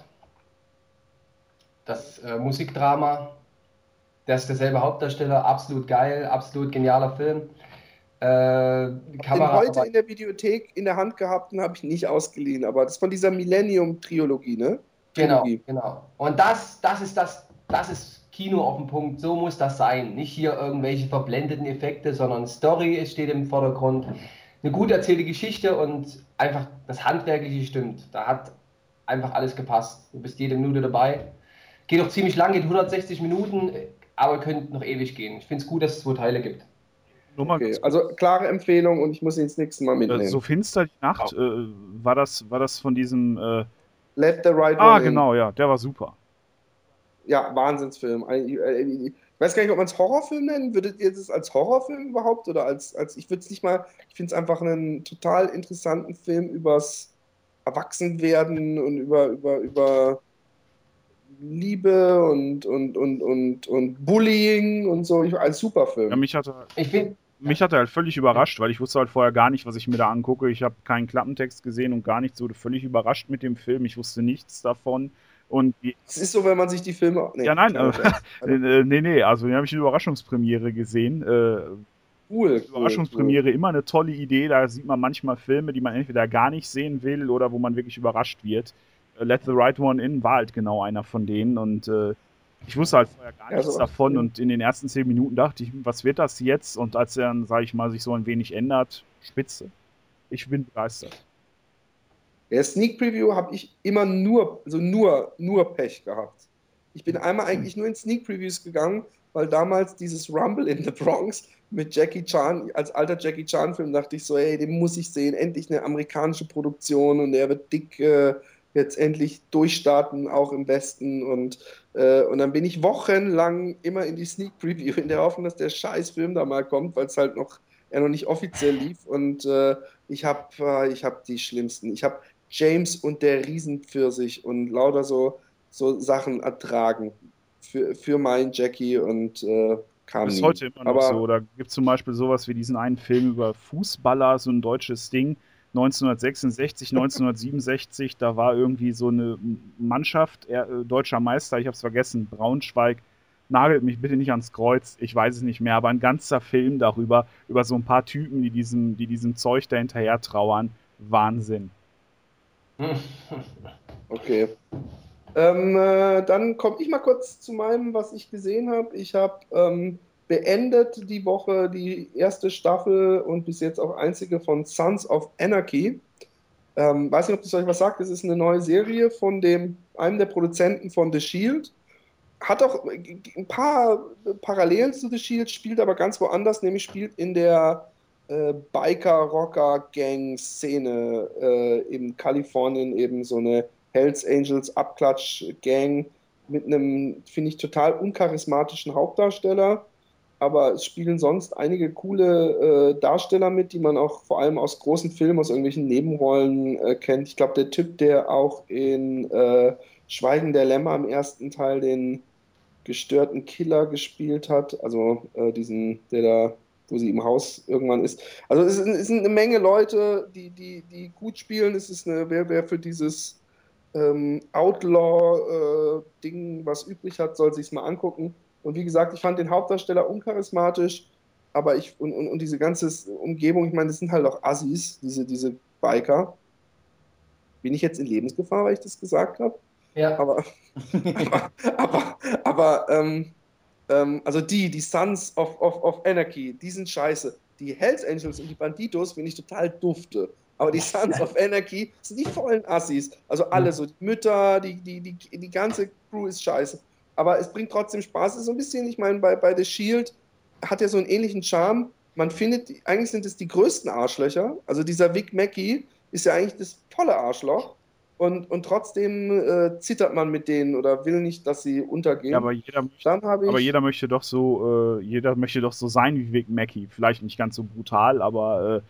das äh, Musikdrama, der ist derselbe Hauptdarsteller, absolut geil, absolut genialer Film. Äh, die Den Kamera, heute in der Videothek in der Hand gehabt und habe ich nicht ausgeliehen, aber das ist von dieser Millennium-Trilogie, ne? genau, Trilogie. genau. Und das, das ist das, das ist Kino auf dem Punkt. So muss das sein. Nicht hier irgendwelche verblendeten Effekte, sondern Story steht im Vordergrund. Eine gut erzählte Geschichte und einfach das Handwerkliche stimmt. Da hat einfach alles gepasst. Du bist jede Minute dabei. Geht auch ziemlich lang, geht hundertsechzig Minuten, aber könnte noch ewig gehen. Ich finde es gut, dass es zwei Teile gibt. Nur mal Okay, ganz also klare Empfehlung und ich muss ihn das nächste Mal kurz, äh, mitnehmen. so finster die Nacht, äh, war das, war das von diesem. Äh, Let the Right ah, One In. genau, ja, der war super. Ja, Wahnsinnsfilm. Ich ich weiß gar nicht, ob man es Horrorfilm nennen. Würdet ihr das als Horrorfilm überhaupt? Oder als, als ich würde es nicht mal, ich finde es einfach einen total interessanten Film übers Erwachsenwerden und über, über, über Liebe und, und, und, und, und Bullying und so. Ich, ein super Ja, Film. mich hatte, Ich finde, mich hatte halt völlig überrascht, weil ich wusste halt vorher gar nicht, was ich mir da angucke. Ich habe keinen Klappentext gesehen und gar nichts, wurde völlig überrascht mit dem Film. Ich wusste nichts davon. Und die, Es ist so, wenn man sich die Filme. Nee, ja, nein, kleiner äh, Scherz. äh, nee, nee, also hier habe ich eine Überraschungspremiere gesehen. Äh, Cool, cool, Überraschungspremiere, immer eine tolle Idee. Da sieht man manchmal Filme, die man entweder gar nicht sehen will oder wo man wirklich überrascht wird. Äh, Let the Right One In war halt genau einer von denen und äh, ich wusste halt vorher gar Ja, nichts so. davon und in den ersten zehn Minuten dachte ich, was wird das jetzt? Und als er dann, sage ich mal, sich so ein wenig ändert, spitze. Ich bin begeistert. Der Sneak Preview habe ich immer nur, also nur, nur Pech gehabt. Ich bin einmal eigentlich nur in Sneak Previews gegangen, weil damals dieses Rumble in the Bronx mit Jackie Chan, als alter Jackie Chan-Film, dachte ich so, ey, den muss ich sehen, endlich eine amerikanische Produktion und der wird dick äh, jetzt endlich durchstarten, auch im Westen. Und, äh, und dann bin ich wochenlang immer in die Sneak Preview, in der Hoffnung, dass der scheiß Film da mal kommt, weil es halt noch, er noch nicht offiziell lief. Und äh, ich habe äh, ich hab die schlimmsten. Ich habe James und der Riesenpfirsich und lauter so, so Sachen ertragen für, für meinen Jackie und äh, kam Bis nie. heute immer noch Aber so. Da gibt es zum Beispiel sowas wie diesen einen Film über Fußballer, so ein deutsches Ding, neunzehnhundertsechsundsechzig, neunzehnhundertsiebenundsechzig, da war irgendwie so eine Mannschaft, er, äh, deutscher Meister, ich habe es vergessen, Braunschweig, nagelt mich bitte nicht ans Kreuz, ich weiß es nicht mehr, aber ein ganzer Film darüber, über so ein paar Typen, die diesem, die diesem Zeug da hinterher trauern. Wahnsinn. okay. Ähm, äh, dann komme ich mal kurz zu meinem, was ich gesehen habe. Ich habe ähm, beendet die Woche die erste Staffel und bis jetzt auch einzige von Sons of Anarchy. Ähm, weiß nicht, ob das euch was sagt. Das ist eine neue Serie von dem, einem der Produzenten von The Shield. Hat auch ein paar Parallelen zu The Shield, spielt aber ganz woanders, nämlich spielt in der äh, Biker-Rocker-Gang-Szene äh, in Kalifornien eben so eine Hells Angels Abklatsch-Gang mit einem, finde ich, total uncharismatischen Hauptdarsteller. Aber es spielen sonst einige coole äh, Darsteller mit, die man auch vor allem aus großen Filmen, aus irgendwelchen Nebenrollen äh, kennt. Ich glaube, der Typ, der auch in äh, Schweigen der Lämmer im ersten Teil den gestörten Killer gespielt hat, also äh, diesen, der da, wo sie im Haus irgendwann ist. Also es sind, es sind eine Menge Leute, die, die, die gut spielen. Es ist eine, wer, wer für dieses ähm, Outlaw-Ding was übrig hat, soll sich's mal angucken. Und wie gesagt, ich fand den Hauptdarsteller uncharismatisch, aber ich, und, und, und diese ganze Umgebung, ich meine, das sind halt auch Assis, diese, diese Biker. Bin ich jetzt in Lebensgefahr, weil ich das gesagt habe? ja. Aber, aber, aber, aber ähm, ähm, also die, die Sons of, of, of Anarchy, die sind scheiße. Die Hells Angels und die Banditos finde ich total dufte. Aber die Sons of Anarchy sind die vollen Assis. Also alle so, die Mütter, die, die, die, die ganze Crew ist scheiße. Aber es bringt trotzdem Spaß. Es ist so ein bisschen, ich meine, bei, bei The Shield hat ja so einen ähnlichen Charme. Man findet, eigentlich sind es die größten Arschlöcher. Also dieser Vic Mackey ist ja eigentlich das volle Arschloch. Und, und trotzdem äh, zittert man mit denen oder will nicht, dass sie Ja, untergehen. aber jeder möchte, Dann habe aber ich, jeder möchte doch so, äh, jeder möchte doch so sein wie Vic Mackey. Vielleicht nicht ganz so brutal, aber äh,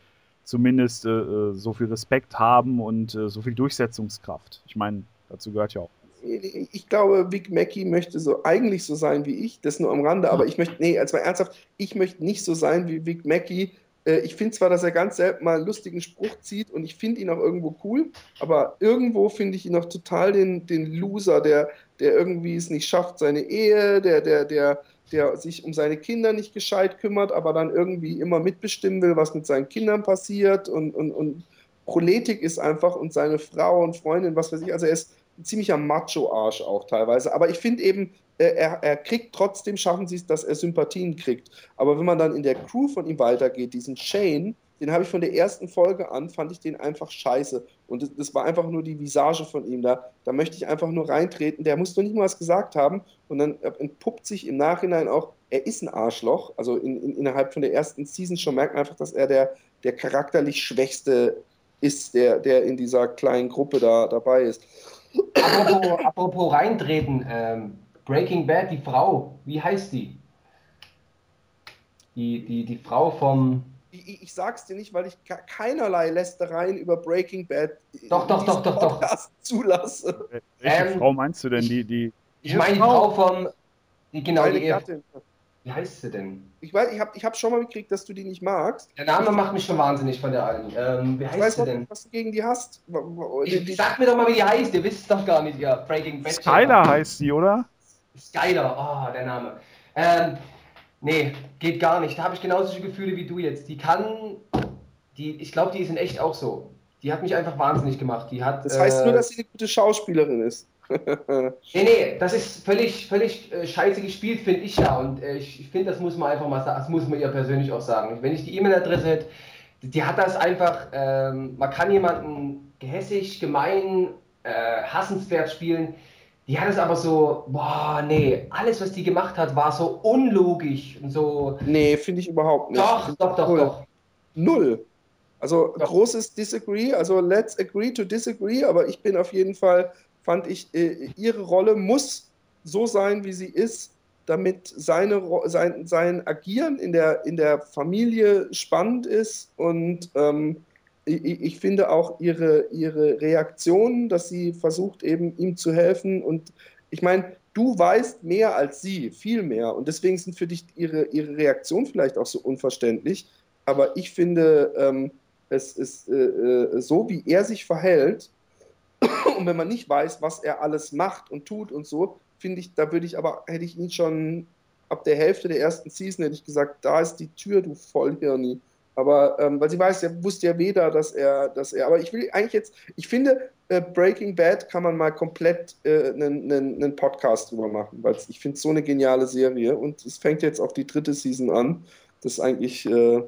zumindest äh, so viel Respekt haben und äh, so viel Durchsetzungskraft. Ich meine, dazu gehört ja auch. Ich glaube, Vic Mackey möchte so eigentlich so sein wie ich, das nur am Rande, aber ich möchte, nee, als mal ernsthaft, ich möchte nicht so sein wie Vic Mackey. Äh, ich finde zwar, dass er ganz selten mal einen lustigen Spruch zieht und ich finde ihn auch irgendwo cool, aber irgendwo finde ich ihn auch total den, den Loser, der, der irgendwie es nicht schafft, seine Ehe, der, der, der, der sich um seine Kinder nicht gescheit kümmert, aber dann irgendwie immer mitbestimmen will, was mit seinen Kindern passiert und, und, und Proletik ist einfach und seine Frau und Freundin, was weiß ich, also er ist ein ziemlicher Macho-Arsch auch teilweise. Aber ich finde eben, er, er kriegt trotzdem, schaffen sie es, dass er Sympathien kriegt. Aber wenn man dann in der Crew von ihm weitergeht, diesen Shane, den habe ich von der ersten Folge an, fand ich den einfach scheiße. Und das, das war einfach nur die Visage von ihm. Da, da möchte ich einfach nur reintreten. Der muss doch nicht mal was gesagt haben. Und dann entpuppt sich im Nachhinein auch, er ist ein Arschloch. Also in, in, innerhalb von der ersten Season schon merkt man einfach, dass er der, der charakterlich Schwächste ist, der, der in dieser kleinen Gruppe da dabei ist. Apropos, apropos reintreten, ähm, Breaking Bad, die Frau, wie heißt die? Die, die, die Frau vom... Ich, ich sag's dir nicht, weil ich keinerlei Lästereien über Breaking Bad doch, doch, doch, doch, Podcast doch. zulasse. Welche ähm, Frau meinst du denn? Die, die ich meine die Frau vom... Die, genau, Meine die Gattin. Wie heißt sie denn? Ich weiß, ich habe ich hab schon mal gekriegt, dass du die nicht magst. Der Name macht mich schon wahnsinnig von der alten. Ähm, wie heißt ich weiß, sie was, denn? Was du gegen die hast. Ich, ich sag mir doch mal, wie die heißt. Ihr wisst es doch gar nicht, ja. Breaking Bad. Skyler heißt sie, oder? Skyler, oh, der Name. Ähm, nee, geht gar nicht. Da habe ich genauso viele Gefühle wie du jetzt. Die kann, die, ich glaube, die ist in echt auch so. Die hat mich einfach wahnsinnig gemacht. Die hat, das heißt äh, nur, dass sie eine gute Schauspielerin ist. nee, nee, das ist völlig, völlig äh, scheiße gespielt, finde ich ja. Und äh, ich, ich finde, das muss man einfach mal sagen, das muss man ihr persönlich auch sagen. Wenn ich die E-Mail-Adresse hätte, die, die hat das einfach, ähm, man kann jemanden gehässig, gemein, äh, hassenswert spielen. Die hat es aber so, boah, nee, alles, was die gemacht hat, war so unlogisch und so. Nee, finde ich überhaupt nicht. Doch, doch, doch, Null. doch. Null. Also doch. Großes Disagree, also let's agree to disagree, aber ich bin auf jeden Fall, fand ich, äh, ihre Rolle muss so sein, wie sie ist, damit seine, sein, sein Agieren in der, in der Familie spannend ist und ähm, ich, ich finde auch ihre, ihre Reaktion, dass sie versucht eben ihm zu helfen und ich meine, du weißt mehr als sie, viel mehr und deswegen sind für dich ihre, ihre Reaktionen vielleicht auch so unverständlich, aber ich finde, ähm, es ist äh, so, wie er sich verhält und wenn man nicht weiß, was er alles macht und tut und so, finde ich, da würde ich aber, hätte ich ihn schon ab der Hälfte der ersten Season, hätte ich gesagt, da ist die Tür, du Vollhirni. Aber, ähm, weil sie weiß, er wusste ja weder, dass er, dass er, aber ich will eigentlich jetzt, ich finde, äh, Breaking Bad kann man mal komplett einen äh, Podcast drüber machen, weil ich finde es so eine geniale Serie und es fängt jetzt auch die dritte Season an. Das ist eigentlich, äh,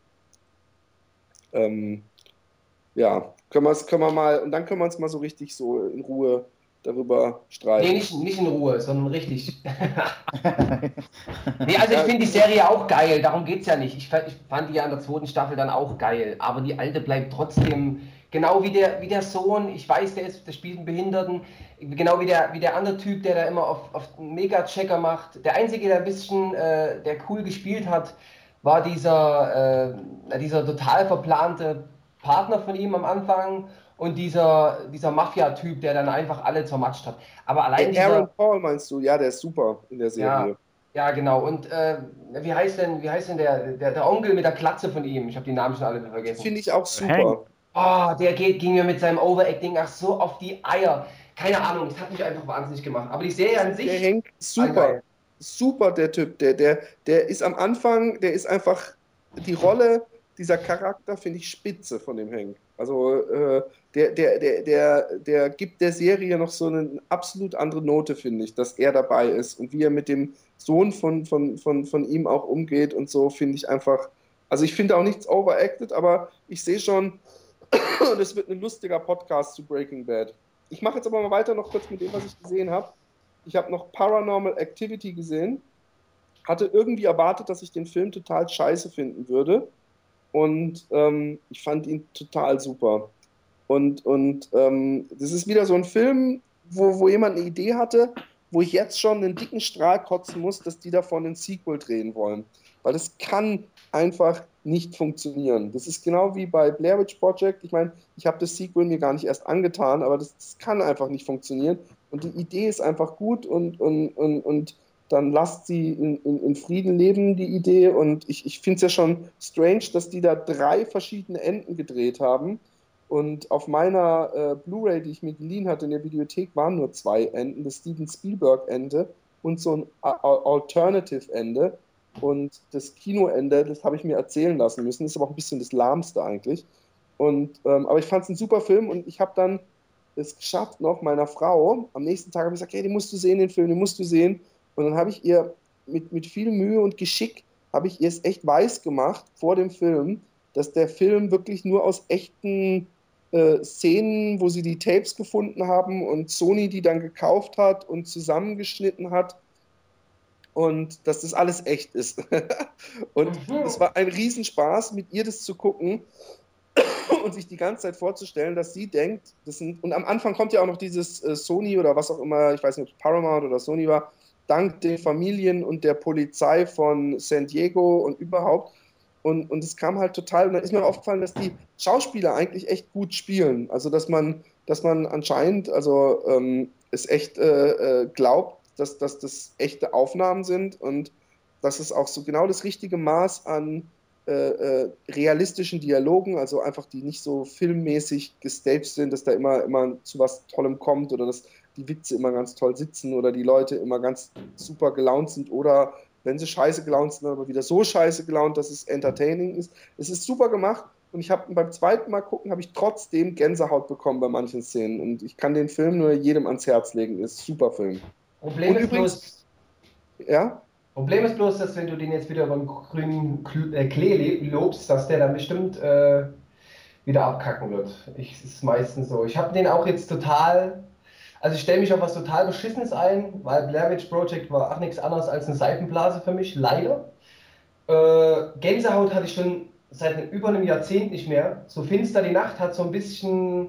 ähm, ja, können wir es können wir mal, und dann können wir uns mal so richtig so in Ruhe darüber streiten. Nee, nicht, nicht in Ruhe, sondern richtig. Nee, also ich finde die Serie auch geil, darum geht es ja nicht. Ich, ich fand die ja in der zweiten Staffel dann auch geil, aber die alte bleibt trotzdem, genau wie der, wie der Sohn, ich weiß, der, ist, der spielt einen Behinderten, genau wie der, wie der andere Typ, der da immer auf, auf einen Mega-Checker macht. Der Einzige, der ein bisschen, äh, der cool gespielt hat, war dieser, äh, dieser total verplante Partner von ihm am Anfang und dieser, dieser Mafia-Typ, der dann einfach alle zermatscht hat. Aber allein der Aaron dieser, Paul meinst du? Ja, der ist super in der Serie. Ja, ja genau. Und äh, wie heißt denn, wie heißt denn der, der, der Onkel mit der Glatze von ihm? Ich habe die Namen schon alle vergessen. Finde ich auch super. Hank. Oh, der geht, ging mir mit seinem Overacting ach so auf die Eier. Keine Ahnung, das hat mich einfach wahnsinnig gemacht. Aber die Serie an sich... Der Hank, super. Super, der Typ. Der, der, der ist am Anfang, der ist einfach die Rolle, dieser Charakter finde ich spitze von dem Hank. Also äh, der, der, der, der, der gibt der Serie noch so eine absolut andere Note, finde ich, dass er dabei ist. Und wie er mit dem Sohn von, von, von, von ihm auch umgeht und so, finde ich einfach... Also ich finde auch nichts overacted, aber ich sehe schon, das wird ein lustiger Podcast zu Breaking Bad. Ich mache jetzt aber mal weiter noch kurz mit dem, was ich gesehen habe. Ich habe noch Paranormal Activity gesehen. Hatte irgendwie erwartet, dass ich den Film total scheiße finden würde. Und ähm, ich fand ihn total super. Und, und ähm, das ist wieder so ein Film, wo, wo jemand eine Idee hatte, wo ich jetzt schon einen dicken Strahl kotzen muss, dass die davon ein Sequel drehen wollen. weil das kann einfach nicht funktionieren. Das ist genau wie bei Blair Witch Project. Ich meine, ich habe das Sequel mir gar nicht erst angetan, aber das, das kann einfach nicht funktionieren. Und die Idee ist einfach gut und, und, und, und dann lasst sie in, in, in Frieden leben, die Idee. Und ich, ich finde es ja schon strange, dass die da drei verschiedene Enden gedreht haben. Und auf meiner äh, Blu-ray, die ich mir geliehen hatte in der Videothek, waren nur zwei Enden. Das Steven Spielberg-Ende und so ein Alternative-Ende. Und das Kinoende, das habe ich mir erzählen lassen müssen. Das ist aber auch ein bisschen das Lahmste eigentlich. Und, ähm, aber ich fand es ein super Film und ich habe dann es geschafft, noch meiner Frau, am nächsten Tag habe ich gesagt, hey, den musst du sehen, den Film, den musst du sehen. Und dann habe ich ihr mit, mit viel Mühe und Geschick, habe ich ihr es echt weiß gemacht vor dem Film, dass der Film wirklich nur aus echten äh, Szenen, wo sie die Tapes gefunden haben und Sony die dann gekauft hat und zusammengeschnitten hat und dass das alles echt ist. Und es war ein Riesenspaß, mit ihr das zu gucken und sich die ganze Zeit vorzustellen, dass sie denkt, das sind, und am Anfang kommt ja auch noch dieses äh, Sony oder was auch immer, ich weiß nicht, ob es Paramount oder Sony war, dank den Familien und der Polizei von San Diego und überhaupt. Und, und es kam halt total, und dann ist mir aufgefallen, dass die Schauspieler eigentlich echt gut spielen. Also, dass man, dass man anscheinend, also ähm, es echt äh, äh, glaubt, dass, dass das echte Aufnahmen sind und dass es auch so genau das richtige Maß an äh, äh, realistischen Dialogen, also einfach die nicht so filmmäßig gestaged sind, dass da immer, immer zu was Tollem kommt oder dass die Witze immer ganz toll sitzen oder die Leute immer ganz super gelaunt sind oder wenn sie scheiße gelaunt sind, aber wieder so scheiße gelaunt, dass es entertaining ist. Es ist super gemacht und ich habe beim zweiten Mal gucken, habe ich trotzdem Gänsehaut bekommen bei manchen Szenen und ich kann den Film nur jedem ans Herz legen. Ist ein super Film. Problem und ist übrigens, bloß, ja? Problem ist bloß, dass wenn du den jetzt wieder über den grünen Klee lobst, dass der dann bestimmt äh, wieder abkacken wird. Ich, das ist meistens so. Ich habe den auch jetzt total, also ich stelle mich auf was total Beschissenes ein, weil Blair Witch Project war auch nichts anderes als eine Seifenblase für mich, leider. Äh, Gänsehaut hatte ich schon seit einem, über einem Jahrzehnt nicht mehr. So finster die Nacht hat so ein bisschen,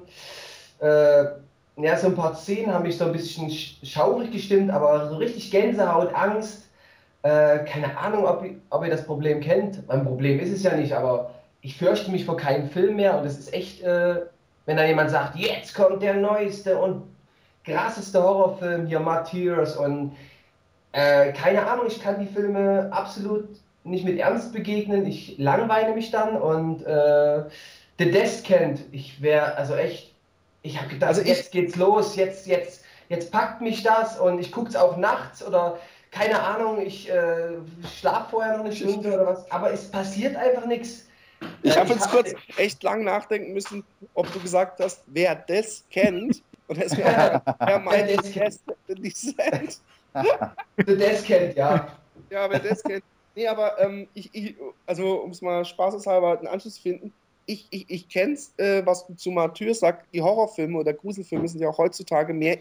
äh, ja, so ein paar Szenen haben mich so ein bisschen schaurig gestimmt, aber so richtig Gänsehaut, Angst. Äh, keine Ahnung, ob, ob ihr das Problem kennt. Mein Problem ist es ja nicht, aber ich fürchte mich vor keinem Film mehr und es ist echt, äh, wenn da jemand sagt, jetzt kommt der neueste und krasseste Horrorfilm hier, Martyrs und äh, keine Ahnung, ich kann die Filme absolut nicht mit Ernst begegnen. Ich langweile mich dann und äh, The Descent, ich wäre also echt, ich habe gedacht, Also ich- jetzt geht's los, jetzt, jetzt, jetzt packt mich das und ich gucke es auch nachts oder keine Ahnung, ich äh, schlafe vorher noch eine Stunde oder was, aber es passiert einfach nichts. Ich Äh, habe jetzt hab- kurz echt lang nachdenken müssen, ob du gesagt hast, wer das kennt. Und er ist mir eingefallen, wer meint Wer das kennt. das Descent? The Descent, ja. Ja, wer das kennt. Nee, aber ähm, ich, ich, also um es mal spaßeshalber einen Anschluss zu finden, ich, ich, ich kenne es, äh, was du zu Martyrs sagst, die Horrorfilme oder Gruselfilme sind ja auch heutzutage mehr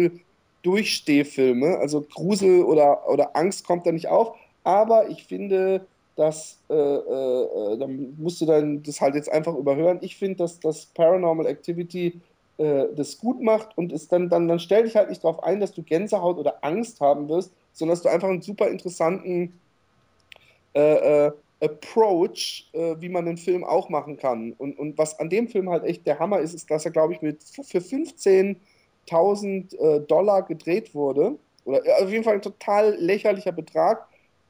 Ekel-Durchstehfilme. Also Grusel oder, oder Angst kommt da nicht auf. Aber ich finde, dass, äh, äh, da musst du dann das halt jetzt einfach überhören. Ich finde, dass das Paranormal Activity äh, das gut macht und ist dann, dann, dann stell dich halt nicht darauf ein, dass du Gänsehaut oder Angst haben wirst, sondern dass du einfach einen super interessanten äh, äh, Approach, äh, wie man einen Film auch machen kann. Und, und was an dem Film halt echt der Hammer ist, ist, dass er, glaube ich, mit, für fünfzehntausend äh, Dollar gedreht wurde. Oder äh, auf jeden Fall ein total lächerlicher Betrag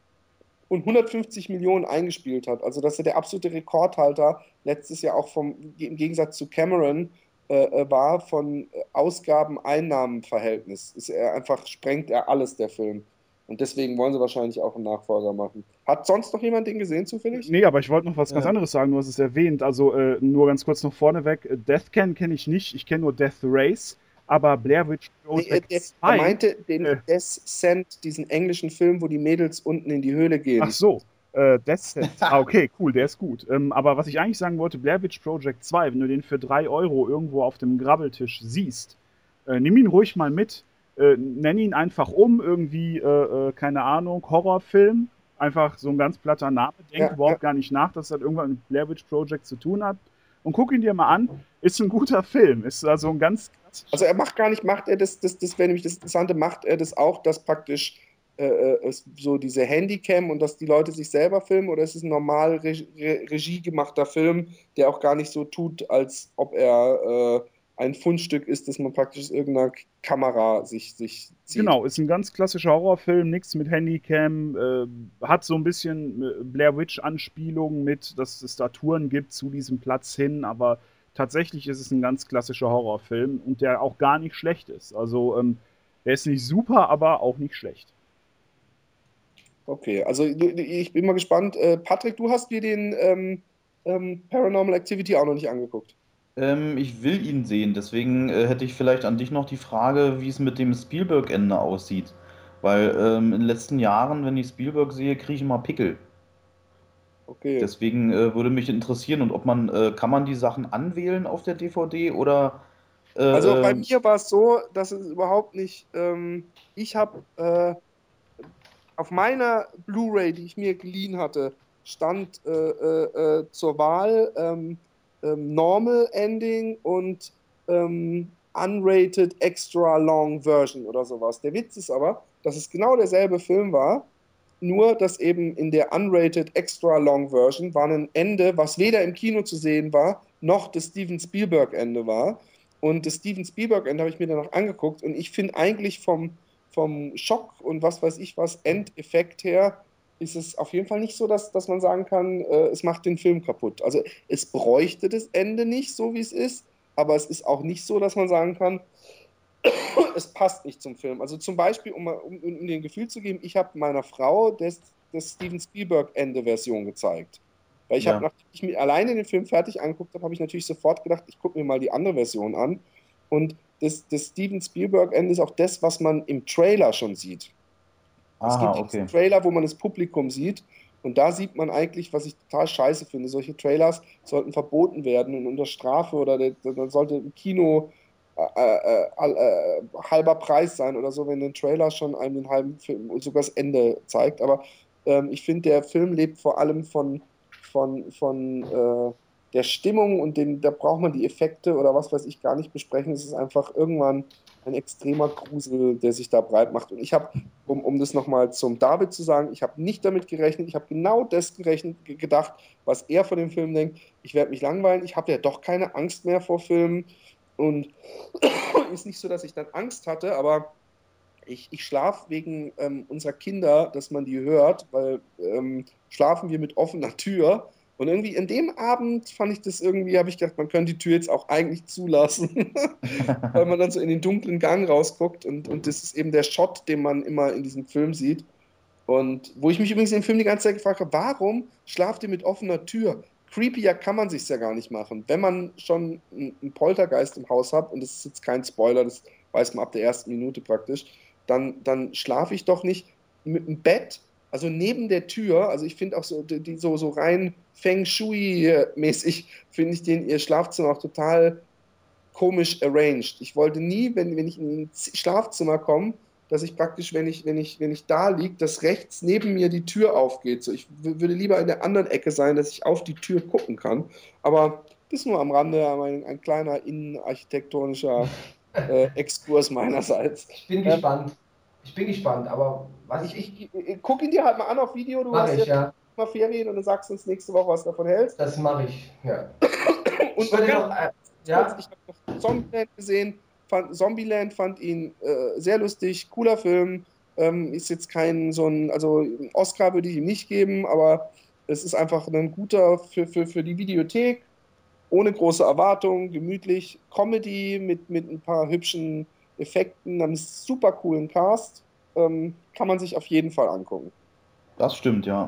und hundertfünfzig Millionen eingespielt hat. Also, dass er der absolute Rekordhalter letztes Jahr auch vom, im Gegensatz zu Cameron äh, äh, war von Ausgaben-Einnahmen-Verhältnis. Ist er einfach, sprengt er alles, der Film. Und deswegen wollen sie wahrscheinlich auch einen Nachfolger machen. Hat sonst noch jemand den gesehen, zufällig? Nee, aber ich wollte noch was ganz Ja. anderes sagen, du hast es erwähnt. Also äh, nur ganz kurz noch vorneweg, äh, Deathcan kenne ich nicht, ich kenne nur Death Race, aber Blair Witch Nee, er, Project der, er zwei. meinte den äh, Descent, diesen englischen Film, wo die Mädels unten in die Höhle gehen. Ach so, äh, Descent. Ah, okay, cool, der ist gut. Ähm, aber was ich eigentlich sagen wollte, Blair Witch Project zwei, wenn du den für drei Euro irgendwo auf dem Grabbeltisch siehst, äh, nimm ihn ruhig mal mit, äh, nenn ihn einfach um, irgendwie, äh, äh, keine Ahnung, Horrorfilm. Einfach so ein ganz platter Name, denk Ja, überhaupt ja. gar nicht nach, dass das irgendwann mit Blair Witch Project zu tun hat. Und guck ihn dir mal an, ist ein guter Film. Ist also ein ganz klassischer. Also er macht gar nicht, macht er das, das, das wäre nämlich das Interessante, macht er das auch, dass praktisch äh, äh, es- so diese Handycam und dass die Leute sich selber filmen, oder ist es ein normal Re Re Regie gemachter Film, der auch gar nicht so tut, als ob er äh, ein Fundstück ist, das man praktisch aus irgendeiner K- Kamera sich, sich zieht? Genau, ist ein ganz klassischer Horrorfilm, nichts mit Handycam, äh, hat so ein bisschen äh, Blair Witch-Anspielungen mit, dass es da Touren gibt zu diesem Platz hin, aber tatsächlich ist es ein ganz klassischer Horrorfilm und der auch gar nicht schlecht ist. Also, ähm, der ist nicht super, aber auch nicht schlecht. Okay, also du- du- ich bin mal gespannt. Äh, Patrick, du hast dir den ähm, ähm, Paranormal Activity auch noch nicht angeguckt. Ähm, ich will ihn sehen, deswegen äh, hätte ich vielleicht an dich noch die Frage, wie es mit dem Spielberg-Ende aussieht. Weil ähm, in den letzten Jahren, wenn ich Spielberg sehe, kriege ich immer Pickel. Okay. Deswegen äh, würde mich interessieren, und ob man, äh, kann man die Sachen anwählen auf der D V D oder äh, Also bei äh, mir war es so, dass es überhaupt nicht, ähm, ich habe äh, auf meiner Blu-ray, die ich mir geliehen hatte, stand äh, äh, äh, zur Wahl ähm, ähm, Normal Ending und ähm, Unrated Extra Long Version oder sowas. Der Witz ist aber, dass es genau derselbe Film war, nur dass eben in der Unrated Extra Long Version war ein Ende, was weder im Kino zu sehen war, noch das Steven Spielberg Ende war. Und das Steven Spielberg Ende habe ich mir dann noch angeguckt und ich finde eigentlich vom vom Schock und was weiß ich was, Endeffekt her, ist es auf jeden Fall nicht so, dass, dass man sagen kann, äh, es macht den Film kaputt. Also es bräuchte das Ende nicht, so wie es ist, aber es ist auch nicht so, dass man sagen kann, es passt nicht zum Film. Also zum Beispiel, um, mal- um, um dir ein Gefühl zu geben, ich habe meiner Frau das, das Steven Spielberg-Ende-Version gezeigt. Weil ich habe, ja, nachdem ich mir alleine den Film fertig angeguckt habe, habe ich natürlich sofort gedacht, ich gucke mir mal die andere Version an. Und das, das Steven Spielberg-Ende ist auch das, was man im Trailer schon sieht. Es aha, gibt ja diesen okay. Trailer, wo man das Publikum sieht. Und da sieht man eigentlich, was ich total scheiße finde. Solche Trailers sollten verboten werden und unter Strafe oder der- dann sollte im Kino äh, äh, äh, äh, halber Preis sein oder so, wenn ein Trailer schon einem den halben Film und sogar das Ende zeigt. Aber ähm, ich finde, der Film lebt vor allem von, von, von äh, der Stimmung und dem, da braucht man die Effekte oder was weiß ich gar nicht besprechen. Es ist einfach irgendwann ein extremer Grusel, der sich da breit macht. Und ich habe, um, um das nochmal zum David zu sagen, ich habe nicht damit gerechnet, ich habe genau das gerechnet, ge- gedacht, was er von dem Film denkt. Ich werde mich langweilen, ich habe ja doch keine Angst mehr vor Filmen. Und ist nicht so, dass ich dann Angst hatte, aber ich, ich schlafe wegen ähm, unserer Kinder, dass man die hört, weil ähm, schlafen wir mit offener Tür. Und irgendwie in dem Abend fand ich das irgendwie, habe ich gedacht, man könnte die Tür jetzt auch eigentlich zulassen, weil man dann so in den dunklen Gang rausguckt und, und das ist eben der Shot, den man immer in diesem Film sieht. Und wo ich mich übrigens im Film die ganze Zeit gefragt habe, warum schlaft ihr mit offener Tür? Creepier kann man sich's ja gar nicht machen. Wenn man schon einen einen Poltergeist im Haus hat, und das ist jetzt kein Spoiler, das weiß man ab der ersten Minute praktisch, dann, dann schlafe ich doch nicht mit dem Bett, also neben der Tür. Also ich finde auch so, die, die so, so rein Feng Shui-mäßig, finde ich den ihr Schlafzimmer auch total komisch arranged. Ich wollte nie, wenn, wenn ich in ein Schlafzimmer komme, dass ich praktisch, wenn ich, wenn ich, wenn ich da liege, dass rechts neben mir die Tür aufgeht. So, ich w- würde lieber in der anderen Ecke sein, dass ich auf die Tür gucken kann. Aber das nur am Rande, ein, ein kleiner innenarchitektonischer äh, Exkurs meinerseits. Ich bin Ähm, gespannt. Ich bin gespannt, aber was ich, ich ich, ich guck ihn dir halt mal an auf Video. Du mache hast ich, jetzt ja. mal Ferien und dann sagst du uns nächste Woche, was du davon hältst. Das mache ich, ja. Ich Und noch wollte ganz noch, äh, kurz, ja, ich habe noch Zombieland gesehen. Fand, Zombieland fand ihn äh, sehr lustig, cooler Film. Ähm, ist jetzt kein so ein, also einen Oscar würde ich ihm nicht geben, aber es ist einfach ein guter für, für, für die Videothek, ohne große Erwartungen, gemütlich, Comedy mit, mit ein paar hübschen Effekten, einem super coolen Cast. Ähm, kann man sich auf jeden Fall angucken. Das stimmt, ja.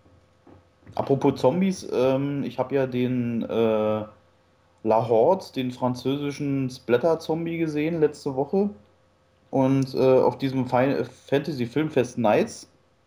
Apropos Zombies, ähm, ich habe ja den äh, La Horde, den französischen Splatter-Zombie gesehen letzte Woche. Und äh, auf diesem Fi- Fantasy-Filmfest Nights.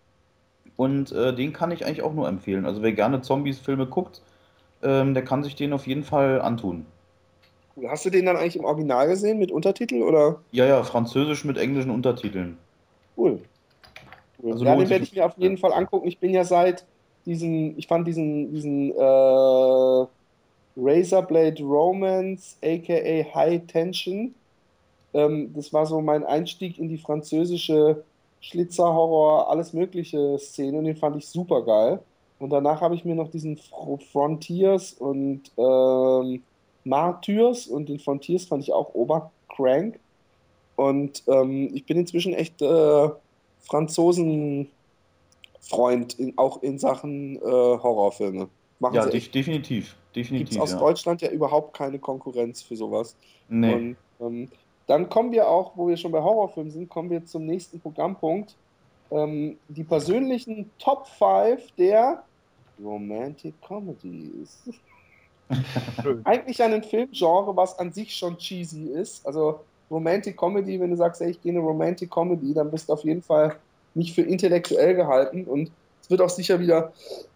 Und äh, den kann ich eigentlich auch nur empfehlen. Also wer gerne Zombies-Filme guckt, ähm, der kann sich den auf jeden Fall antun. Cool. Hast du den dann eigentlich im Original gesehen mit Untertitel oder? Ja, ja, französisch mit englischen Untertiteln. Cool. Cool. Also Ja, lohnt den sich werde auf ich mir jeden auf Fall. jeden Fall angucken. Ich bin ja seit diesen, ich fand diesen, diesen äh, Razorblade Romance, aka High Tension, ähm, das war so mein Einstieg in die französische Schlitzerhorror, alles mögliche Szenen, den fand ich super geil. Und danach habe ich mir noch diesen Fro- Frontiers und ähm, Martyrs und den Frontiers fand ich auch obercrank. Und ähm, ich bin inzwischen echt äh, Franzosen-Freund, in, auch in Sachen äh, Horrorfilme. Machen Ja, sie def echt. definitiv. Gibt es Definitiv, aus ja. Deutschland ja überhaupt keine Konkurrenz für sowas. Nee. Und ähm, dann kommen wir auch, wo wir schon bei Horrorfilmen sind, kommen wir zum nächsten Programmpunkt. Ähm, die persönlichen Top fünf der Romantic Comedies. Schön. Eigentlich ein Filmgenre, was an sich schon cheesy ist. Also Romantic Comedy, wenn du sagst, ey, ich gehe in eine Romantic Comedy, dann bist du auf jeden Fall nicht für intellektuell gehalten. Und es wird auch sicher wieder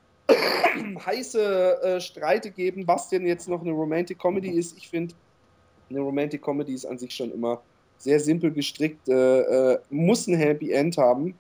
heiße äh, Streite geben, was denn jetzt noch eine Romantic Comedy ist. Ich finde, eine Romantic Comedy ist an sich schon immer sehr simpel gestrickt, äh, äh, muss ein Happy End haben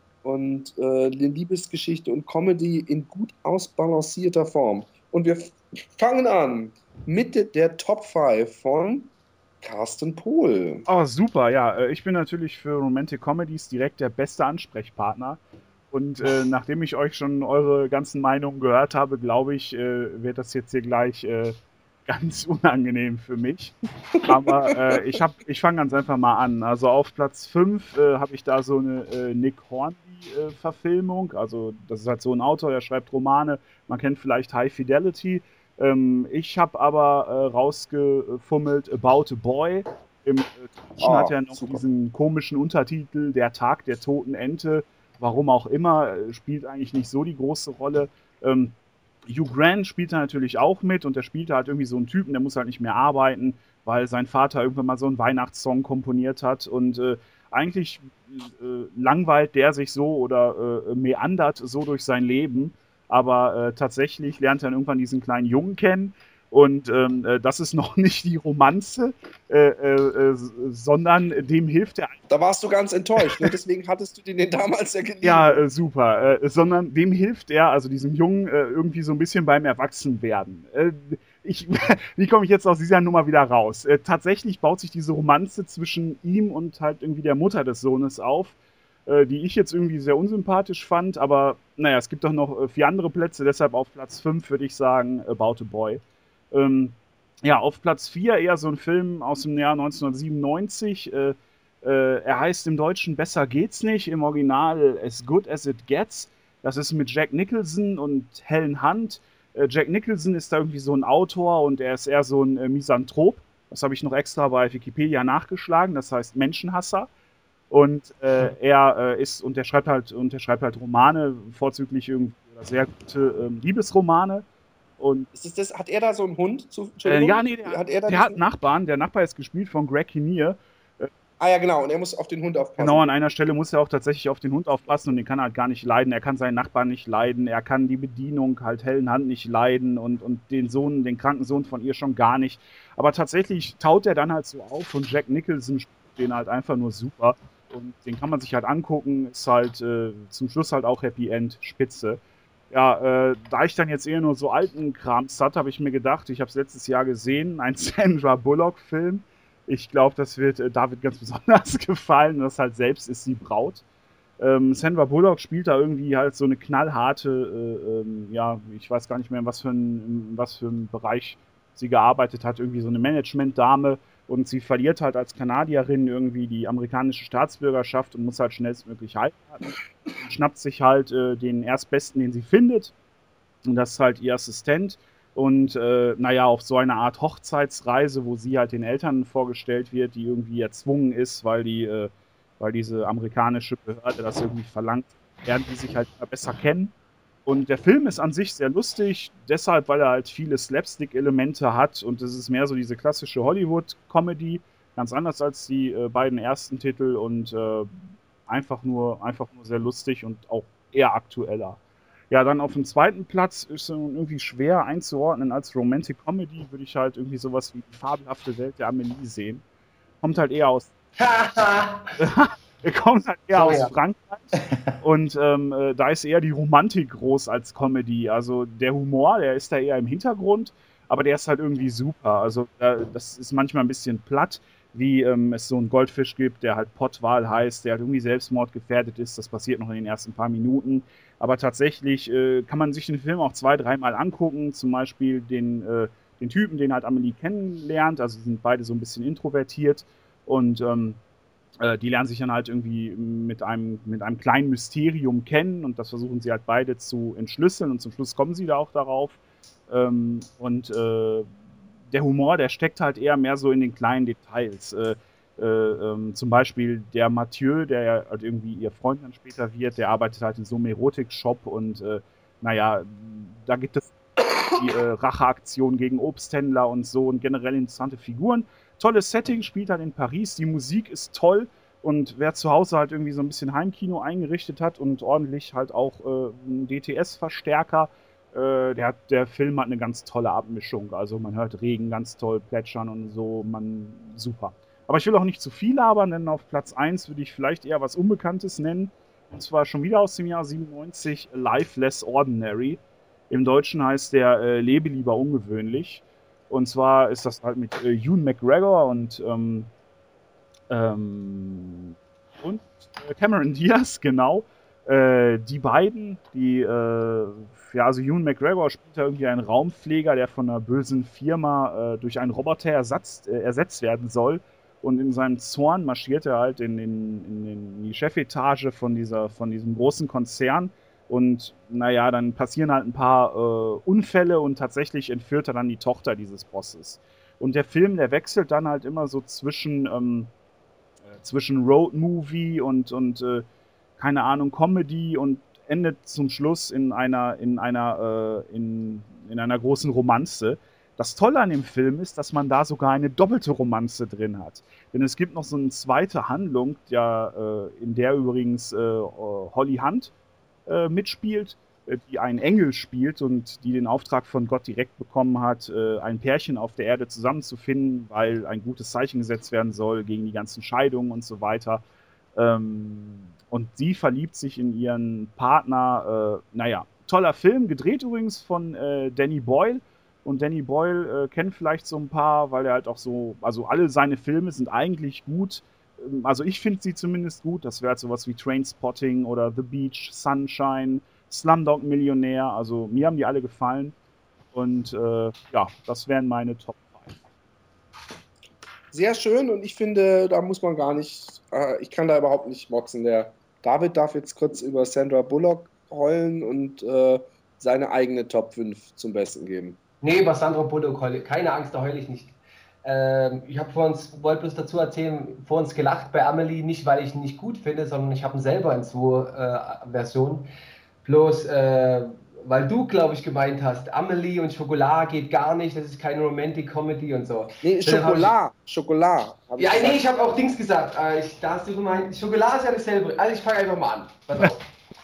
und äh, eine Liebesgeschichte und Comedy in gut ausbalancierter Form. Und wir f- fangen an mit der Top fünf von Carsten Pohl. Oh, super, ja. äh, Ich bin natürlich für Romantic Comedies direkt der beste Ansprechpartner. Und äh, nachdem ich euch schon eure ganzen Meinungen gehört habe, glaube ich, äh, wird das jetzt hier gleich äh, ganz unangenehm für mich. Aber äh, ich, hab- ich fange ganz einfach mal an. Also auf Platz fünf äh, habe ich da so eine äh, Nick Hornby-Verfilmung. Also das ist halt so ein Autor, der schreibt Romane. Man kennt vielleicht High Fidelity. Ähm, ich habe aber äh, rausgefummelt About a Boy. Im äh, Deutschen hat Ah, er noch super. diesen komischen Untertitel Der Tag der toten Ente. Warum auch immer, äh, spielt eigentlich nicht so die große Rolle. Ähm, Hugh Grant spielt da natürlich auch mit und der spielt halt irgendwie so einen Typen, der muss halt nicht mehr arbeiten, weil sein Vater irgendwann mal so einen Weihnachtssong komponiert hat und äh, eigentlich äh, langweilt der sich so oder äh, meandert so durch sein Leben, aber äh, tatsächlich lernt er dann irgendwann diesen kleinen Jungen kennen und ähm, äh, das ist noch nicht die Romanze, äh, äh, äh, sondern dem hilft er. Da warst du ganz enttäuscht, ne? Deswegen hattest du den, den damals ja geliehen. Ja, äh, super. Äh, sondern dem hilft er, also diesem Jungen, äh, irgendwie so ein bisschen beim Erwachsenwerden. Äh, ich, wie komme ich jetzt aus dieser Nummer wieder raus? Äh, tatsächlich baut sich diese Romanze zwischen ihm und halt irgendwie der Mutter des Sohnes auf, äh, die ich jetzt irgendwie sehr unsympathisch fand, aber naja, es gibt doch noch äh, vier andere Plätze, deshalb auf Platz fünf würde ich sagen About a Boy. Ähm, ja, auf Platz vier eher so ein Film aus dem Jahr neunzehnhundertsiebenundneunzig. Äh, äh, er heißt im Deutschen Besser geht's nicht, im Original As Good as It Gets. Das ist mit Jack Nicholson und Helen Hunt. Äh, Jack Nicholson ist da irgendwie so ein Autor und er ist eher so ein äh, Misanthrop. Das habe ich noch extra bei Wikipedia nachgeschlagen. Das heißt Menschenhasser. Und äh, er äh, ist, und er schreibt halt, und er schreibt halt Romane, vorzüglich irgendwie oder sehr gute ähm, Liebesromane. Und Ist es das, hat er da so einen Hund? Zu, äh, Entschuldigung? ja, nee, der, Hat er da der hat diesen. Nachbarn. Der Nachbar ist gespielt von Greg Kinnear. Ah ja, genau, und er muss auf den Hund aufpassen. Genau, an einer Stelle muss er auch tatsächlich auf den Hund aufpassen und den kann er halt gar nicht leiden. Er kann seinen Nachbarn nicht leiden, er kann die Bedienung halt Helen Hand nicht leiden und, und den Sohn, den kranken Sohn von ihr schon gar nicht. Aber tatsächlich taut er dann halt so auf und Jack Nicholson spielt den halt einfach nur super. Und den kann man sich halt angucken, ist halt äh, zum Schluss halt auch Happy End, spitze. Ja, äh, da ich dann jetzt eher nur so alten Krams hatte, habe ich mir gedacht, ich habe es letztes Jahr gesehen, ein Sandra Bullock-Film. Ich glaube, das wird äh, David ganz besonders gefallen. Das halt selbst ist die Braut. Ähm, Sandra Bullock spielt da irgendwie halt so eine knallharte, äh, ähm, ja, ich weiß gar nicht mehr, in was für ein, in was für ein Bereich sie gearbeitet hat, irgendwie so eine Management-Dame und sie verliert halt als Kanadierin irgendwie die amerikanische Staatsbürgerschaft und muss halt schnellstmöglich heiraten und schnappt sich halt äh, den Erstbesten, den sie findet und das ist halt ihr Assistent. Und äh, naja, auf so eine Art Hochzeitsreise, wo sie halt den Eltern vorgestellt wird, die irgendwie erzwungen ist, weil die, äh, weil diese amerikanische Behörde das irgendwie verlangt, lernen die sich halt immer besser kennen. Und der Film ist an sich sehr lustig, deshalb, weil er halt viele Slapstick-Elemente hat und es ist mehr so diese klassische Hollywood-Comedy, ganz anders als die äh, beiden ersten Titel und äh, einfach nur, einfach nur sehr lustig und auch eher aktueller. Ja, dann auf dem zweiten Platz ist so irgendwie schwer einzuordnen als Romantic Comedy, würde ich halt irgendwie sowas wie die fabelhafte Welt der Amelie sehen. Kommt halt eher aus, er kommt halt eher So, aus ja. Frankreich und ähm, äh, da ist eher die Romantik groß als Comedy. Also der Humor, der ist da eher im Hintergrund, aber der ist halt irgendwie super. Also äh, das ist manchmal ein bisschen platt. wie ähm, es so einen Goldfisch gibt, der halt Pottwal heißt, der halt irgendwie selbstmordgefährdet ist. Das passiert noch in den ersten paar Minuten. Aber tatsächlich äh, kann man sich den Film auch zwei, dreimal angucken. Zum Beispiel den, äh, den Typen, den halt Amelie kennenlernt. Also die sind beide so ein bisschen introvertiert. Und ähm, äh, die lernen sich dann halt irgendwie mit einem, mit einem kleinen Mysterium kennen. Und das versuchen sie halt beide zu entschlüsseln. Und zum Schluss kommen sie da auch darauf. Ähm, und äh, der Humor, der steckt halt eher mehr so in den kleinen Details. Äh, äh, ähm, zum Beispiel der Mathieu, der ja halt irgendwie ihr Freund dann später wird, der arbeitet halt in so einem Erotik-Shop und äh, naja, da gibt es die äh, Racheaktion gegen Obsthändler und so und generell interessante Figuren. Tolles Setting, spielt halt in Paris, die Musik ist toll und wer zu Hause halt irgendwie so ein bisschen Heimkino eingerichtet hat und ordentlich halt auch äh, einen D T S-Verstärker, Der, hat, der Film hat eine ganz tolle Abmischung. Also man hört Regen ganz toll plätschern und so. Man, super. Aber ich will auch nicht zu viel labern, denn auf Platz eins würde ich vielleicht eher was Unbekanntes nennen. Und zwar schon wieder aus dem Jahr siebenundneunzig, Life Less Ordinary. Im Deutschen heißt der äh, Lebe lieber ungewöhnlich. Und zwar ist das halt mit äh, Ewan McGregor und, ähm, ähm, und äh, Cameron Diaz, genau. Äh, die beiden, die, äh, ja, also Ewan McGregor spielt da irgendwie einen Raumpfleger, der von einer bösen Firma äh, durch einen Roboter ersetzt, äh, ersetzt werden soll. Und in seinem Zorn marschiert er halt in, in, in, in die Chefetage von, dieser, von diesem großen Konzern. Und naja, dann passieren halt ein paar äh, Unfälle und tatsächlich entführt er dann die Tochter dieses Bosses. Und der Film, der wechselt dann halt immer so zwischen, ähm, äh, zwischen Road-Movie und, und äh, keine Ahnung, Comedy und endet zum Schluss in einer, in einer, äh, in, in einer großen Romanze. Das Tolle an dem Film ist, dass man da sogar eine doppelte Romanze drin hat. Denn es gibt noch so eine zweite Handlung, der, äh, in der übrigens äh, Holly Hunt äh, mitspielt, äh, die einen Engel spielt und die den Auftrag von Gott direkt bekommen hat, äh, ein Pärchen auf der Erde zusammenzufinden, weil ein gutes Zeichen gesetzt werden soll gegen die ganzen Scheidungen und so weiter. Ähm, und sie verliebt sich in ihren Partner. Äh, naja, toller Film, gedreht übrigens von äh, Danny Boyle. Und Danny Boyle äh, kennt vielleicht so ein paar, weil er halt auch so, also alle seine Filme sind eigentlich gut. Ähm, Also ich finde sie zumindest gut. Das wäre halt sowas wie Trainspotting oder The Beach, Sunshine, Slumdog Millionär. Also mir haben die alle gefallen. Und äh, ja, das wären meine Top fünf. Sehr schön und ich finde, da muss man gar nicht, äh, ich kann da überhaupt nicht motzen. Der David darf jetzt kurz über Sandra Bullock heulen und äh, seine eigene Top fünf zum Besten geben. Nee, über Sandra Bullock heule, keine Angst, da heule ich nicht. Ähm, ich habe vor uns, wollte bloß dazu erzählen, vor uns gelacht bei Amelie, nicht weil ich ihn nicht gut finde, sondern ich habe ihn selber in zwei äh, Versionen. Bloß, äh, weil du, glaube ich, gemeint hast, Amelie und Schokolade geht gar nicht, das ist keine Romantic Comedy und so. Nee, Schokolade, Schokolade. Ja, ich nee, ich habe auch Dings gesagt. Äh, ich, da hast du gemeint, Schokolade ist ja dasselbe. Also ich fange einfach mal an. Pass auf.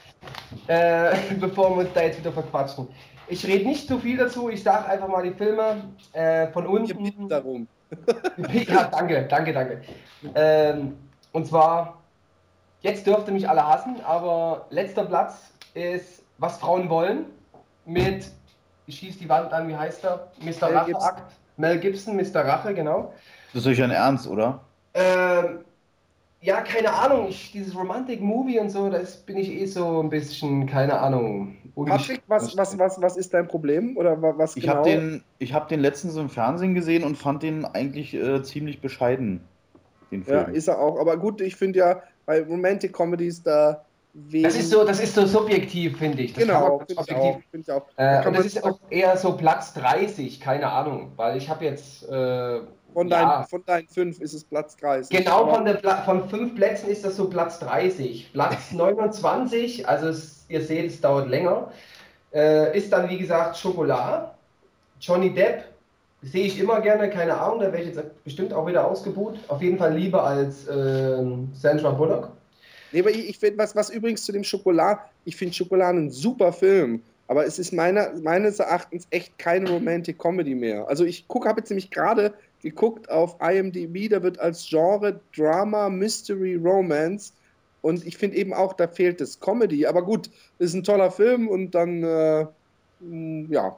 äh, bevor wir uns da jetzt wieder verquatschen. Ich rede nicht zu viel dazu, ich sage einfach mal die Filme äh, von unten. Wir bitten darum. Ja, danke, danke, danke. Ähm, und zwar, jetzt dürfte mich alle hassen, aber letzter Platz ist Was Frauen wollen mit, ich schieße die Wand an, wie heißt er? Mister Mel Gibson. Racheakt. Mel Gibson, Mister Rache, genau. Das ist euch ein Ernst, oder? Ähm, ja, keine Ahnung, ich, dieses Romantic-Movie und so, das bin ich eh so ein bisschen, keine Ahnung. Patrick, was, was, was, was ist dein Problem? Oder was Ich genau? habe den, ich hab den letztens im Fernsehen gesehen und fand den eigentlich äh, ziemlich bescheiden, den Film. Ja, ist er auch. Aber gut, ich finde ja, bei Romantic Comedies da wenig... Das ist so, das ist so subjektiv, finde ich. Das Genau, kann finde ich objektiv. auch. Find ich auch. Äh, Da und kann das man ist auch eher so Platz dreißig, keine Ahnung, weil ich habe jetzt äh, von, ja, deinen, von deinen fünf ist es Platz dreißig. genau Aber von, der Pla von fünf Plätzen ist das so Platz dreißig. Platz neunundzwanzig, also es, ihr seht, es dauert länger, äh, ist dann wie gesagt Schokolade. Johnny Depp sehe ich immer gerne, keine Ahnung, da werde ich jetzt bestimmt auch wieder ausgebucht. Auf jeden Fall lieber als äh, Sandra Bullock. Nee, aber ich, ich finde, was, was übrigens zu dem Schokolade, ich finde Schokolade ein super Film, aber es ist meiner, meines Erachtens echt keine Romantic Comedy mehr. Also ich gucke, habe jetzt nämlich gerade geguckt auf I M D B, da wird als Genre Drama, Mystery, Romance und ich finde eben auch, da fehlt das Comedy. Aber gut, ist ein toller Film und dann, äh, ja.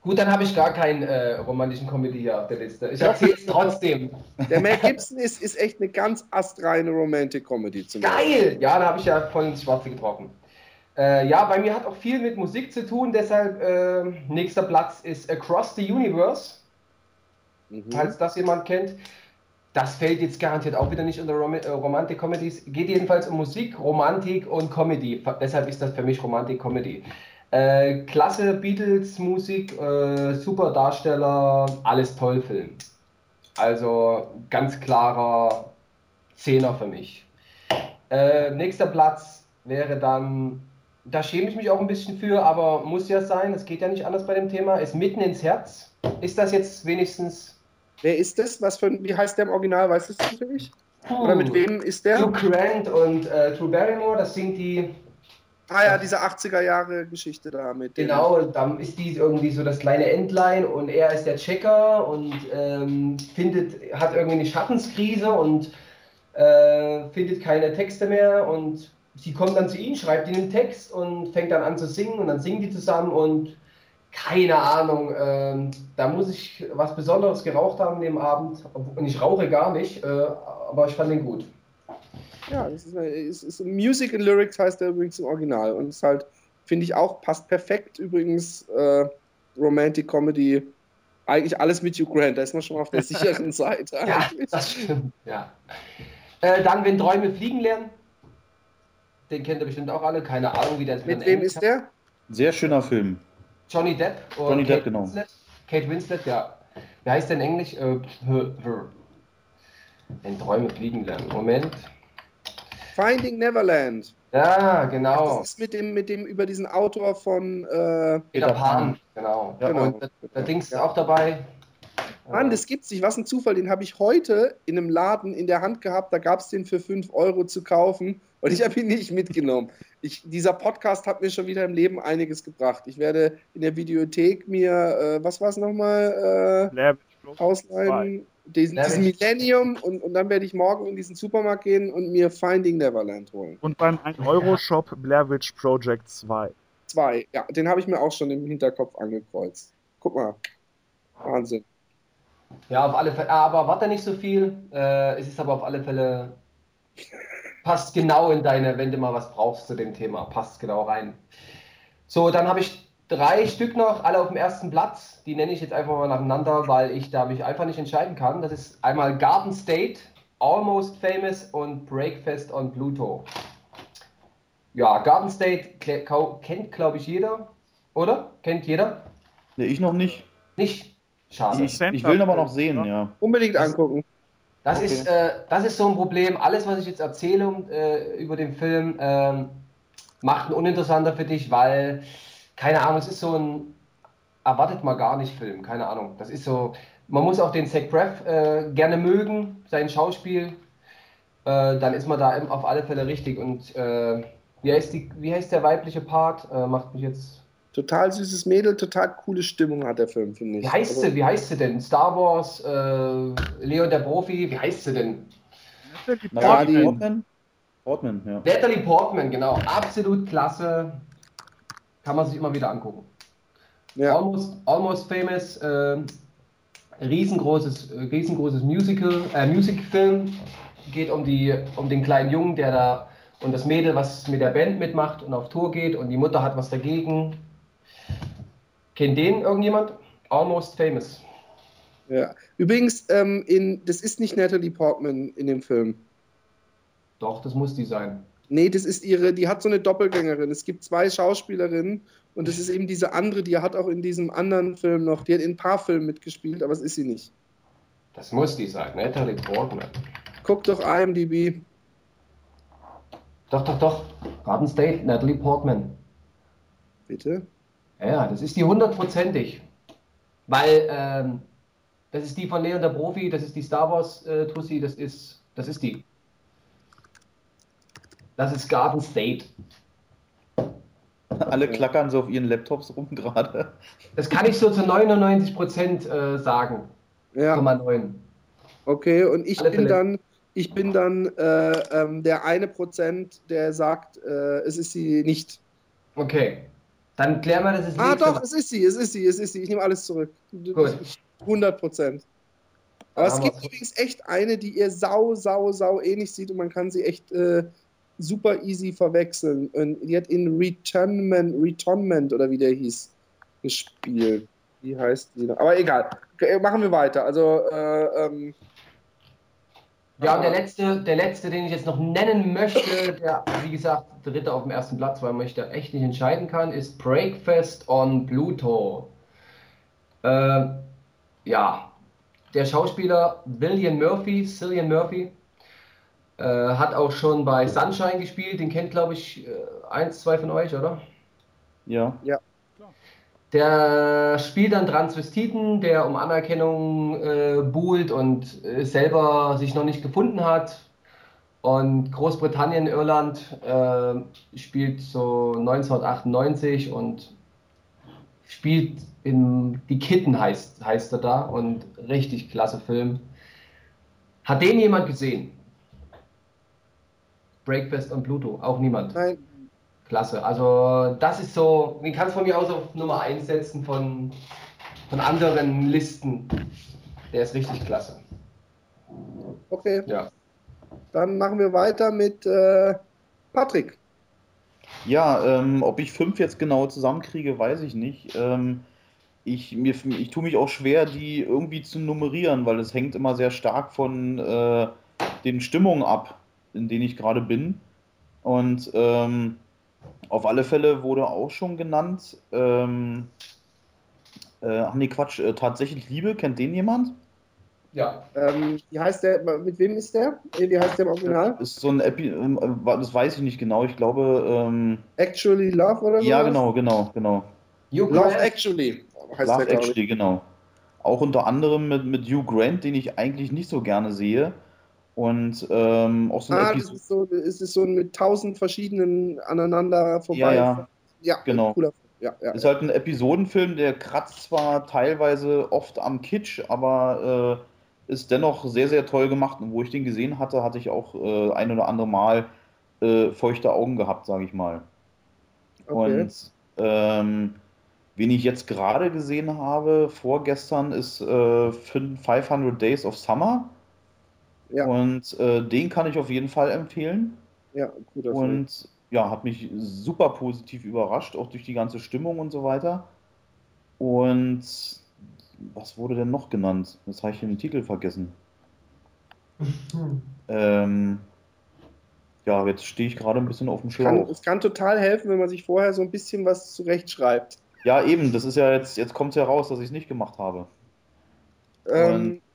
Gut, dann habe ich gar keinen äh, romantischen Comedy hier auf der Liste. Ich erzähle es trotzdem. Der Mel Gibson ist, ist echt eine ganz astreine Romantic Comedy. Zum Geil! Ja, da habe ich ja voll ins Schwarze getroffen. Äh, ja, bei mir hat auch viel mit Musik zu tun, deshalb äh, nächster Platz ist Across the Universe, Mhm. falls das jemand kennt. Das fällt jetzt garantiert auch wieder nicht unter Rom äh, Romantic Comedies. Geht jedenfalls um Musik, Romantik und Comedy. Deshalb ist das für mich Romantic Comedy. Äh, klasse Beatles-Musik, äh, super Darsteller, alles toll Film. Also ganz klarer Zehner für mich. Äh, nächster Platz wäre dann, da schäme ich mich auch ein bisschen für, aber muss ja sein, es geht ja nicht anders bei dem Thema, ist Mitten ins Herz. Ist das jetzt wenigstens... Wer ist das? Was für ein, wie heißt der im Original? Weißt du es zufällig? Oder mit wem ist der? Hugh Grant und äh, Drew Barrymore, das sind die... Ah ja, diese achtziger Jahre Geschichte da mit dem. Genau, dann ist die irgendwie so das kleine Entlein und er ist der Checker und ähm, findet, hat irgendwie eine Schaffenskrise und äh, findet keine Texte mehr und sie kommt dann zu ihm, schreibt ihm einen Text und fängt dann an zu singen und dann singen die zusammen und keine Ahnung, ähm, da muss ich was Besonderes geraucht haben an dem Abend und ich rauche gar nicht, äh, aber ich fand den gut. Ja, das ist, eine, ist, ist Music and Lyrics heißt der übrigens im Original und ist halt, finde ich auch, passt perfekt übrigens äh, Romantic Comedy, eigentlich alles mit Hugh Grant, da ist man schon mal auf der sicheren Seite. Ja, eigentlich. das stimmt, ja. Äh, dann, wenn Träume fliegen lernen, den kennt ihr bestimmt auch alle, keine Ahnung, wie der Mit wem ist der? Sehr schöner Film. Johnny Depp und Johnny Kate Depp, genau. Winslet. Kate Winslet, ja. Wie heißt der in Englisch? Äh, her, her. Wenn Träume fliegen lernen. Moment. Finding Neverland. Ja, genau. Das ist mit dem, mit dem über diesen Autor von äh, Peter Pan, genau. Ja, Und genau. der, der Dings ist Ja. auch dabei. Mann, das gibt's nicht. Was ein Zufall. Den habe ich heute in einem Laden in der Hand gehabt. Da gab es den für fünf Euro zu kaufen. Und ich habe ihn nicht mitgenommen. Ich, dieser Podcast hat mir schon wieder im Leben einiges gebracht. Ich werde in der Videothek mir, äh, was war es nochmal, äh, ausleihen. Diesen, diesen Millennium. Und, und dann werde ich morgen in diesen Supermarkt gehen und mir Finding Neverland holen. Und beim ein Euro Shop Blair Witch Project zwei. Zwei. Ja, den habe ich mir auch schon im Hinterkopf angekreuzt. Guck mal. Wahnsinn. Ja, auf alle Fälle. Aber warte nicht so viel. Äh, es ist aber auf alle Fälle. Passt genau in deine, wenn du mal was brauchst zu dem Thema. Passt genau rein. So, dann habe ich drei Stück noch, alle auf dem ersten Platz. Die nenne ich jetzt einfach mal nacheinander, weil ich da mich einfach nicht entscheiden kann. Das ist einmal Garden State, Almost Famous und Breakfast on Pluto. Ja, Garden State kennt, glaube ich, jeder. Oder? Kennt jeder? Nee, ich noch nicht. Nicht? Schade. Ich, ich will ihn aber noch sehen, ja. Unbedingt angucken. Das, Okay. ist, äh, das ist so ein Problem. Alles, was ich jetzt erzähle äh, über den Film, ähm, macht ihn uninteressanter für dich, weil, keine Ahnung, es ist so ein erwartet mal gar nicht Film, keine Ahnung. Das ist so, man muss auch den Zach Braff äh, gerne mögen, sein Schauspiel, äh, dann ist man da auf alle Fälle richtig. Und äh, wie, heißt die, wie heißt der weibliche Part? Äh, macht mich jetzt... Total süßes Mädel, total coole Stimmung hat der Film, finde ich. Wie heißt also, sie? Wie heißt sie denn? Star Wars, äh, Leon der Profi, wie heißt sie denn? Ja, die- Portman? Portman, ja. Natalie Portman, genau. Absolut klasse. Kann man sich immer wieder angucken. Ja. Almost, Almost Famous, äh, riesengroßes, äh, riesengroßes Musical, äh, Musikfilm. Geht um, die, um den kleinen Jungen, der da und das Mädel, was mit der Band mitmacht und auf Tour geht und die Mutter hat was dagegen. Kennt den irgendjemand? Almost Famous. Ja. Übrigens, ähm, in, das ist nicht Natalie Portman in dem Film. Doch, das muss die sein. Nee, das ist ihre, die hat so eine Doppelgängerin. Es gibt zwei Schauspielerinnen und das ist eben diese andere, die hat auch in diesem anderen Film noch, die hat in ein paar Filmen mitgespielt, aber es ist sie nicht. Das muss die sein, Natalie Portman. Guck doch I M D B. Doch, doch, doch. Garden State, Natalie Portman. Bitte? Ja, das ist die hundertprozentig. Weil ähm, das ist die von Leon der Profi, das ist die Star Wars äh, Tussi, das ist, das ist die. Das ist Garden State. Alle klackern so auf ihren Laptops rum gerade. Das kann ich so zu neunundneunzig Prozent äh, sagen. Ja, Komma neun. okay. Und ich Alle bin Fälle. dann, ich bin dann äh, ähm, der eine Prozent, der sagt, äh, es ist sie nicht. Okay. Dann klären wir das. Ah, doch, es ist sie, es ist sie, es ist sie. Ich nehme alles zurück. Gut. hundert Prozent. Aber Dann es haben gibt wir's. übrigens echt eine, die ihr sau, sau, sau ähnlich sieht und man kann sie echt äh, super easy verwechseln. Und die hat in Returnment, Returnment oder wie der hieß, gespielt. Wie heißt die noch? Aber egal. Okay, machen wir weiter. Also, äh, ähm, Ja, und der letzte, der letzte, den ich jetzt noch nennen möchte, der, wie gesagt, dritte auf dem ersten Platz, weil man sich da echt nicht entscheiden kann, ist Breakfast on Pluto. Äh, ja, der Schauspieler William Murphy, Cillian Murphy, äh, hat auch schon bei Sunshine gespielt. Den kennt, glaube ich, äh, eins, zwei von euch, oder? Ja. ja. Der spielt dann Transvestiten, der um Anerkennung äh, buhlt und äh, selber sich noch nicht gefunden hat. Und Großbritannien, Irland äh, spielt so neunzehnhundertachtundneunzig und spielt in Die Kitten heißt, heißt er da und richtig klasse Film. Hat den jemand gesehen? Breakfast on Pluto, auch niemand. Nein. Klasse, also das ist so, den kannst du von mir aus auf Nummer eins setzen von, von anderen Listen. Der ist richtig klasse. Okay. Ja. Dann machen wir weiter mit äh, Patrick. Ja, ähm, ob ich fünf jetzt genau zusammenkriege, weiß ich nicht. Ähm, ich, mir, ich tue mich auch schwer, die irgendwie zu nummerieren, weil es hängt immer sehr stark von äh, den Stimmungen ab, in denen ich gerade bin. Und ähm, auf alle Fälle wurde auch schon genannt, ähm, äh, ach nee, Quatsch, äh, tatsächlich Liebe, kennt den jemand? Ja. Ähm, wie heißt der, mit wem ist der? Äh, Wie heißt der im Original? Ist so ein Epi ähm, äh, das weiß ich nicht genau, ich glaube, ähm, Actually Love oder so? ja, genau, genau, genau. Hugh Love Grant. Actually heißt Love der, glaube ich. Actually, genau. Auch unter anderem mit, mit Hugh Grant, den ich eigentlich nicht so gerne sehe. Und ähm, auch so ein Ah, das Episode. ist so, es ist so mit tausend verschiedenen aneinander Ja, vorbei. ja, Ja, genau. cooler Film. Ja, ja, Ist ja. halt ein Episodenfilm, der kratzt zwar teilweise oft am Kitsch, aber äh, ist dennoch sehr, sehr toll gemacht. Und wo ich den gesehen hatte, hatte ich auch äh, ein oder andere Mal äh, feuchte Augen gehabt, sage ich mal. Okay. Und ähm, wen ich jetzt gerade gesehen habe, vorgestern, ist äh, fünfhundert Days of Summer. Ja, Und äh, den kann ich auf jeden Fall empfehlen. ja, guter Film. Und ja, hat mich super positiv überrascht, auch durch die ganze Stimmung und so weiter. Und was wurde denn noch genannt? Jetzt habe ich den Titel vergessen. Ähm, ja, jetzt stehe ich gerade ein bisschen auf dem Es kann, Schlauch. es kann total helfen, wenn man sich vorher so ein bisschen was zurechtschreibt. Ja, eben, das ist ja jetzt, jetzt kommt es ja raus, dass ich es nicht gemacht habe. Und Ähm,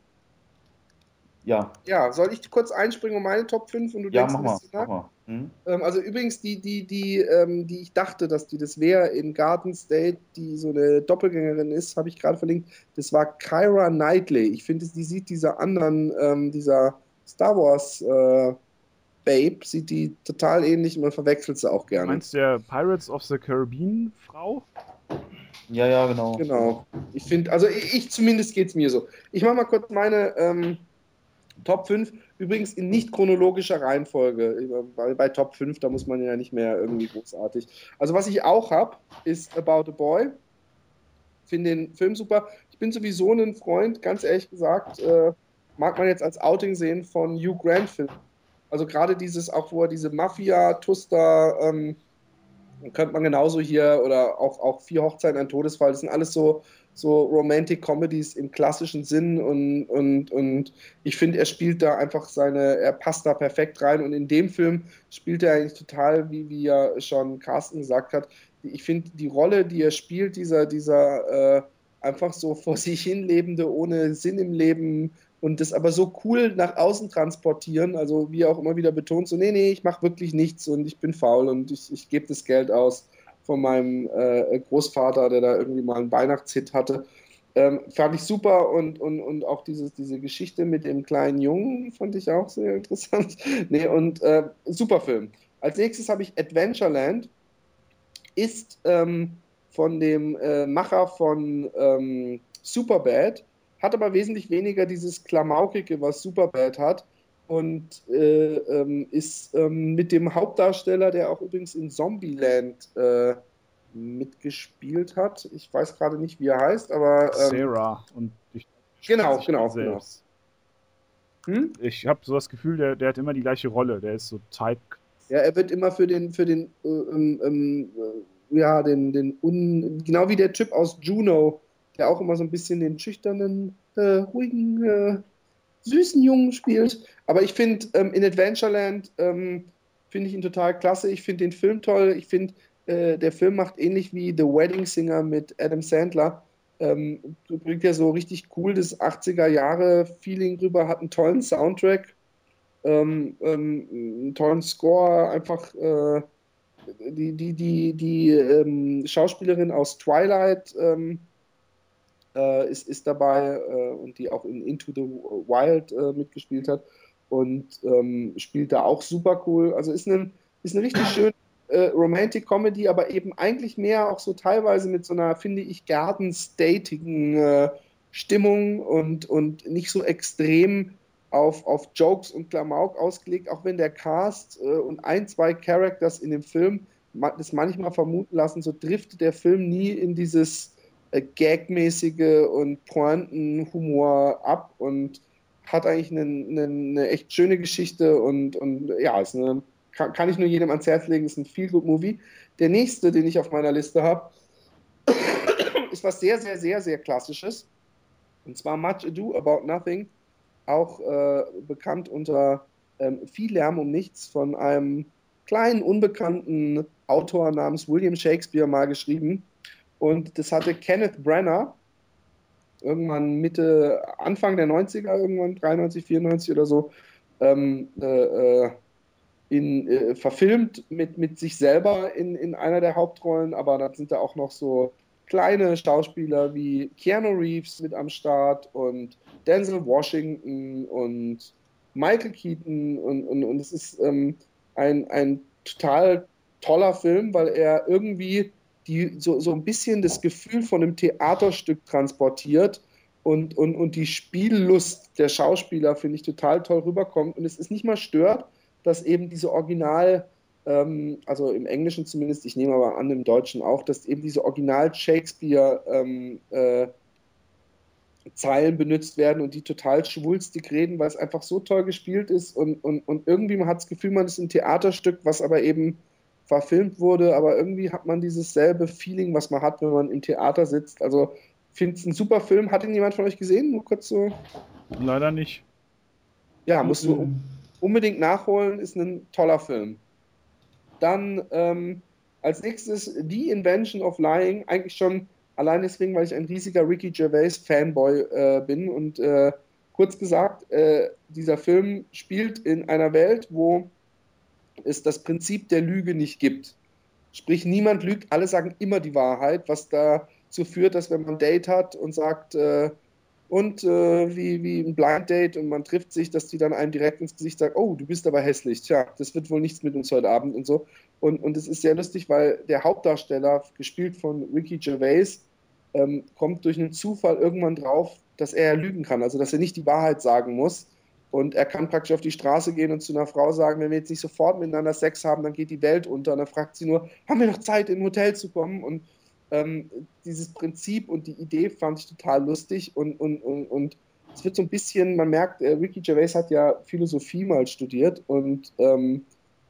ja, ja, soll ich kurz einspringen um meine Top fünf und du ja, denkst mach ein mal, bisschen mach nach? mal. Hm? Ähm, also übrigens, die, die, die, ähm, die ich dachte, dass die das wäre in Garden State, die so eine Doppelgängerin ist, habe ich gerade verlinkt. Das war Keira Knightley. Ich finde, die sieht dieser anderen, ähm, dieser Star Wars äh, Babe, sieht die total ähnlich und man verwechselt sie auch Du gerne. meinst der Pirates of the Caribbean Frau? Ja, ja, genau. Genau. Ich finde, also ich, ich zumindest geht es mir so. Ich mache mal kurz meine ähm, Top fünf, übrigens in nicht chronologischer Reihenfolge, weil bei Top fünf, da muss man ja nicht mehr irgendwie großartig. Also was ich auch habe, ist About a Boy. Finde den Film super. Ich bin sowieso ein Freund, ganz ehrlich gesagt, äh, mag man jetzt als Outing sehen von Hugh Grant-Filmen. Also gerade dieses, auch wo er diese Mafia-Tuster, ähm, könnte man genauso hier, oder auch, auch Vier Hochzeiten, ein Todesfall, das sind alles so, so Romantic Comedies im klassischen Sinn und, und, und ich finde, er spielt da einfach seine, er passt da perfekt rein und in dem Film spielt er eigentlich total, wie, wie ja schon Carsten gesagt hat, ich finde die Rolle, die er spielt, dieser, dieser äh, einfach so vor sich hin lebende, ohne Sinn im Leben und das aber so cool nach außen transportieren, also wie er auch immer wieder betont, so nee, nee, ich mache wirklich nichts und ich bin faul und ich, ich gebe das Geld aus von meinem äh, Großvater, der da irgendwie mal einen Weihnachtshit hatte. Ähm, fand ich super und, und, und auch dieses, diese Geschichte mit dem kleinen Jungen fand ich auch sehr interessant. Nee, und äh, super Film. Als nächstes habe ich Adventureland, ist ähm, von dem äh, Macher von ähm, Superbad, hat aber wesentlich weniger dieses Klamaukige, was Superbad hat. Und äh, ähm, ist ähm, mit dem Hauptdarsteller, der auch übrigens in Zombieland äh, mitgespielt hat. Ich weiß gerade nicht, wie er heißt, aber. Ähm, Sarah und ich genau, sich genau, selbst. genau. Hm? Ich habe so das Gefühl, der, der hat immer die gleiche Rolle. Der ist so Type. Ja, er wird immer für den, für den, äh, ähm, ähm, äh, ja, den, den un, genau wie der Typ aus Juno, der auch immer so ein bisschen den schüchternen, äh, ruhigen, äh, süßen Jungen spielt. Aber ich finde, ähm, in Adventureland ähm, finde ich ihn total klasse. Ich finde den Film toll. Ich finde, äh, der Film macht ähnlich wie The Wedding Singer mit Adam Sandler. Ähm, bringt ja so richtig cool das achtziger-Jahre-Feeling rüber, hat einen tollen Soundtrack, ähm, ähm, einen tollen Score, einfach äh, die, die, die, die ähm, Schauspielerin aus Twilight ähm, äh, ist, ist dabei äh, und die auch in Into the Wild äh, mitgespielt hat und ähm, spielt da auch super cool. Also ist eine, ist eine richtig schöne äh, Romantic Comedy, aber eben eigentlich mehr auch so teilweise mit so einer, finde ich, garden-statigen äh, Stimmung und, und nicht so extrem auf, auf Jokes und Klamauk ausgelegt, auch wenn der Cast äh, und ein, zwei Characters in dem Film das manchmal vermuten lassen, so driftet der Film nie in dieses äh, Gagmäßige und Pointenhumor ab und hat eigentlich eine, eine, eine echt schöne Geschichte und, und ja, ist eine, kann, kann ich nur jedem ans Herz legen, ist ein Feel-Good-Movie. Der nächste, den ich auf meiner Liste habe, ist was sehr, sehr, sehr, sehr Klassisches. Und zwar Much Ado About Nothing, auch äh, bekannt unter ähm, Viel Lärm um nichts, von einem kleinen, unbekannten Autor namens William Shakespeare mal geschrieben. Und das hatte Kenneth Branagh irgendwann Mitte, Anfang der neunziger, irgendwann dreiundneunzig, vierundneunzig oder so, ähm, äh, in, äh, verfilmt mit, mit sich selber in, in einer der Hauptrollen, aber da sind da auch noch so kleine Schauspieler wie Keanu Reeves mit am Start und Denzel Washington und Michael Keaton und, und, und es ist ähm, ein, ein total toller Film, weil er irgendwie die, so, so ein bisschen das Gefühl von einem Theaterstück transportiert und, und, und die Spiellust der Schauspieler, finde ich, total toll rüberkommt und es ist nicht mal stört, dass eben diese Original, ähm, also im Englischen zumindest, ich nehme aber an, im Deutschen auch, dass eben diese Original-Shakespeare ähm, äh, Zeilen benutzt werden und die total schwulstig reden, weil es einfach so toll gespielt ist und, und, und irgendwie man hat das Gefühl, man ist ein Theaterstück, was aber eben verfilmt wurde, aber irgendwie hat man dieses selbe Feeling, was man hat, wenn man im Theater sitzt. Also ich finde es ein super Film. Hat ihn jemand von euch gesehen? Nur kurz so. Leider nicht. Ja, musst du unbedingt nachholen, ist ein toller Film. Dann ähm, als nächstes The Invention of Lying, eigentlich schon allein deswegen, weil ich ein riesiger Ricky Gervais Fanboy äh, bin und äh, kurz gesagt, äh, dieser Film spielt in einer Welt, wo es das Prinzip der Lüge nicht gibt. Sprich, niemand lügt, alle sagen immer die Wahrheit, was dazu führt, dass wenn man ein Date hat und sagt, äh, und äh, wie, wie ein Blind Date und man trifft sich, dass die dann einem direkt ins Gesicht sagt, oh, du bist aber hässlich, tja, das wird wohl nichts mit uns heute Abend und so. Und, und es ist sehr lustig, weil der Hauptdarsteller, gespielt von Ricky Gervais, ähm, kommt durch einen Zufall irgendwann drauf, dass er lügen kann, also dass er nicht die Wahrheit sagen muss. Und er kann praktisch auf die Straße gehen und zu einer Frau sagen, wenn wir jetzt nicht sofort miteinander Sex haben, dann geht die Welt unter. Und dann fragt sie nur, haben wir noch Zeit, in ein Hotel zu kommen? Und ähm, dieses Prinzip und die Idee fand ich total lustig und, und, und, und es wird so ein bisschen, man merkt, äh, Ricky Gervais hat ja Philosophie mal studiert und ähm,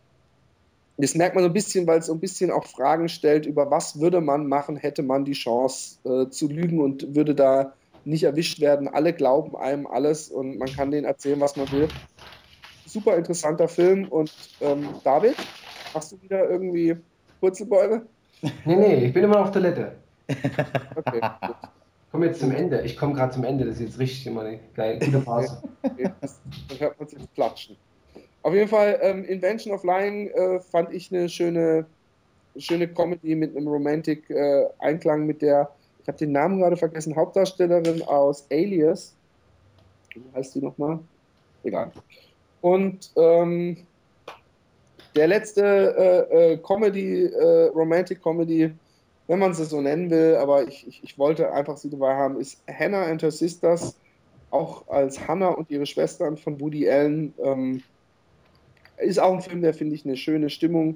das merkt man so ein bisschen, weil es so ein bisschen auch Fragen stellt, über was würde man machen, hätte man die Chance äh, zu lügen und würde da nicht erwischt werden. Alle glauben einem alles und man kann denen erzählen, was man will. Super interessanter Film und ähm, David, machst du wieder irgendwie Purzelbäume? Nee, nee, ich bin immer noch auf Toilette. Okay, gut. Ich komme jetzt zum Gut. Ende. Ich komme gerade zum Ende. Das ist jetzt richtig immer eine geile, gute Phase. Okay, das, dann hört man es jetzt platschen. Auf jeden Fall, ähm, Invention of Lying äh, fand ich eine schöne, schöne Comedy mit einem Romantic äh, Einklang mit der, ich habe den Namen gerade vergessen, Hauptdarstellerin aus Alias. Wie heißt die nochmal? Egal. Und ähm, der letzte äh, äh, Comedy, äh, Romantic Comedy, wenn man sie so nennen will, aber ich, ich, ich wollte einfach sie dabei haben, ist Hannah and Her Sisters, auch als Hannah und ihre Schwestern von Woody Allen. Ähm, ist auch ein Film, der, finde ich, eine schöne Stimmung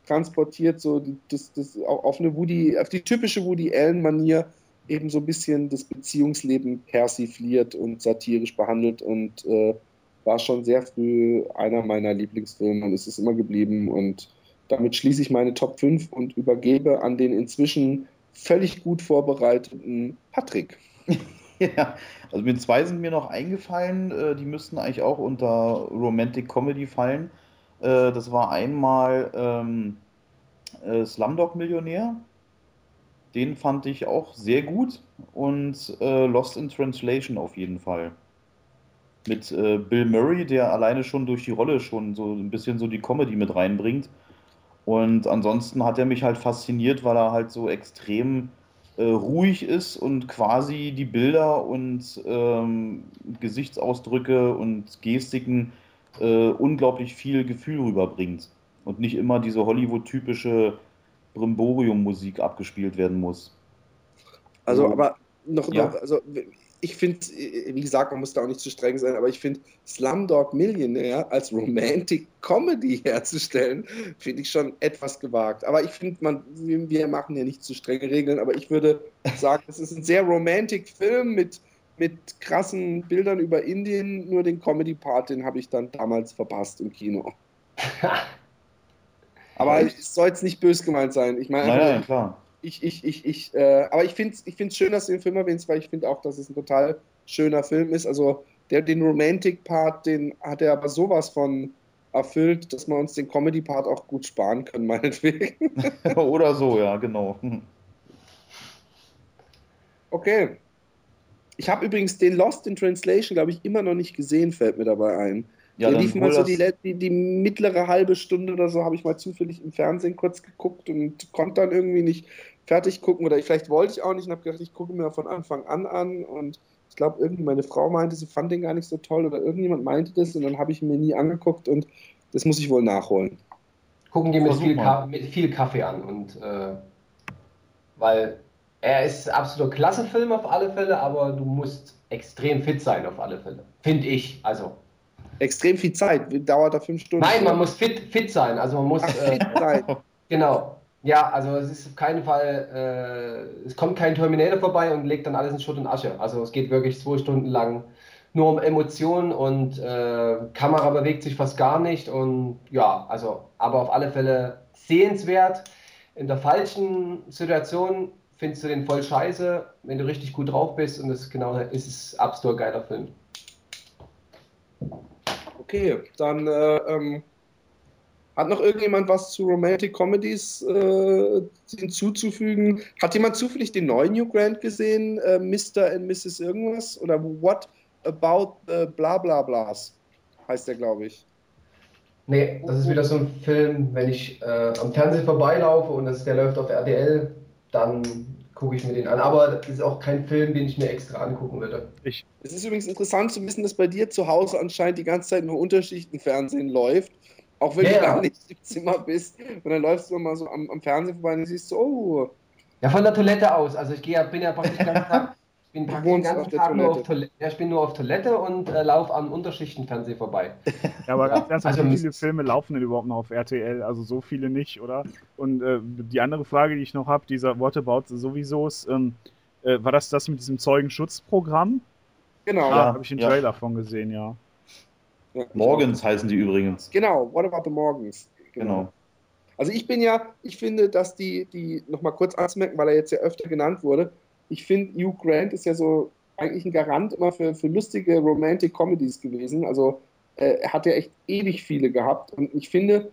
transportiert, so die, das, das auf eine Woody, auf die typische Woody Allen-Manier eben so ein bisschen das Beziehungsleben persifliert und satirisch behandelt und äh, war schon sehr früh einer meiner Lieblingsfilme und es ist immer geblieben und damit schließe ich meine Top fünf und übergebe an den inzwischen völlig gut vorbereiteten Patrick. Ja, also mit zwei sind mir noch eingefallen, äh, die müssten eigentlich auch unter Romantic Comedy fallen. Äh, das war einmal ähm, äh, Slumdog Millionär, den fand ich auch sehr gut und äh, Lost in Translation auf jeden Fall. Mit äh, Bill Murray, der alleine schon durch die Rolle schon so ein bisschen so die Comedy mit reinbringt. Und ansonsten hat er mich halt fasziniert, weil er halt so extrem äh, ruhig ist und quasi die Bilder und ähm, Gesichtsausdrücke und Gestiken äh, unglaublich viel Gefühl rüberbringt. Und nicht immer diese Hollywood-typische Brimborium-Musik abgespielt werden muss. Also, So, aber noch, ja. noch also ich finde, wie gesagt, man muss da auch nicht zu streng sein, aber ich finde, Slumdog Millionaire als Romantic Comedy herzustellen, finde ich schon etwas gewagt. Aber ich finde, man, wir machen ja nicht zu strenge Regeln, aber ich würde sagen, es ist ein sehr romantic Film mit, mit krassen Bildern über Indien, nur den Comedy-Part, den habe ich dann damals verpasst im Kino. Aber es soll jetzt nicht böse gemeint sein. Ich meine, Nein, einfach nein, nur, klar. ich, ich, ich, ich, äh, aber ich finde es ich find's schön, dass du den Film erwähnst, weil ich finde auch, dass es ein total schöner Film ist. Also der, den Romantic-Part, den hat er aber sowas von erfüllt, dass wir uns den Comedy-Part auch gut sparen können, meinetwegen. Oder so, ja, genau. Okay. Ich habe übrigens den Lost in Translation, glaube ich, immer noch nicht gesehen, fällt mir dabei ein. Ja, Der dann lief mal hol so das. die, let- die, die mittlere halbe Stunde oder so, habe ich mal zufällig im Fernsehen kurz geguckt und konnte dann irgendwie nicht fertig gucken. Oder vielleicht wollte ich auch nicht und habe gedacht, ich gucke mir von Anfang an an. Und ich glaube, irgendwie meine Frau meinte, sie fand den gar nicht so toll oder irgendjemand meinte das und dann habe ich ihn mir nie angeguckt und das muss ich wohl nachholen. Gucken die mit Versuch viel, mal. Ka mit viel Kaffee an. Und, äh, weil er ist absolut klasse Film auf alle Fälle, aber du musst extrem fit sein auf alle Fälle. Finde ich. Also. Extrem viel Zeit, dauert da fünf Stunden. Nein, man muss fit, fit sein. Also man muss. Ach, Äh, fit sein. genau. Ja, also es ist auf keinen Fall, äh, es kommt kein Terminator vorbei und legt dann alles in Schutt und Asche. Also es geht wirklich zwei Stunden lang nur um Emotionen und äh, Kamera bewegt sich fast gar nicht und ja, also aber auf alle Fälle sehenswert. In der falschen Situation findest du den voll scheiße, wenn du richtig gut drauf bist und das genau ist es absolut geiler Film. Okay, dann äh, ähm, hat noch irgendjemand was zu Romantic Comedies äh, hinzuzufügen? Hat jemand zufällig den neuen Hugh Grant gesehen, äh, Mister and Missus irgendwas? Oder What About the Bla Bla Blas heißt der, glaube ich. Nee, das ist wieder so ein Film, wenn ich äh, am Fernsehen vorbeilaufe und das, der läuft auf R T L, dann gucke ich mir den an. Aber das ist auch kein Film, den ich mir extra angucken würde. Ich, Es ist übrigens interessant zu wissen, dass bei dir zu Hause anscheinend die ganze Zeit nur Unterschichtenfernsehen läuft. Auch wenn Ja, du ja. gar nicht im Zimmer bist. Und dann läufst du mal so am, am Fernsehen vorbei und siehst so, oh, Ja, von der Toilette aus. Also ich gehe, ja- bin ja praktisch den ganzen Tag, ich bin praktisch den wohnst ganzen auf der Tag nur auf Toilette. Toilette. Ja, ich bin nur auf Toilette und äh, laufe am Unterschichtenfernsehen vorbei. ja, aber Ja, ganz also wie Mist. viele Filme laufen denn überhaupt noch auf R T L? Also so viele nicht, oder? Und äh, die andere Frage, die ich noch habe, dieser Whatabouts sowieso, ist, ähm, äh, war das das mit diesem Zeugenschutzprogramm? Genau. Da Ja, habe ich den ja. Trailer von gesehen, ja. Ja, ich auch. Morgens heißen die übrigens. Genau, What About the Morgans? Genau. Also ich bin ja, ich finde, dass die, die nochmal kurz anzumerken, weil er jetzt ja öfter genannt wurde, ich finde, Hugh Grant ist ja so eigentlich ein Garant immer für, für lustige Romantic Comedies gewesen. Also äh, er hat ja echt ewig viele gehabt und ich finde,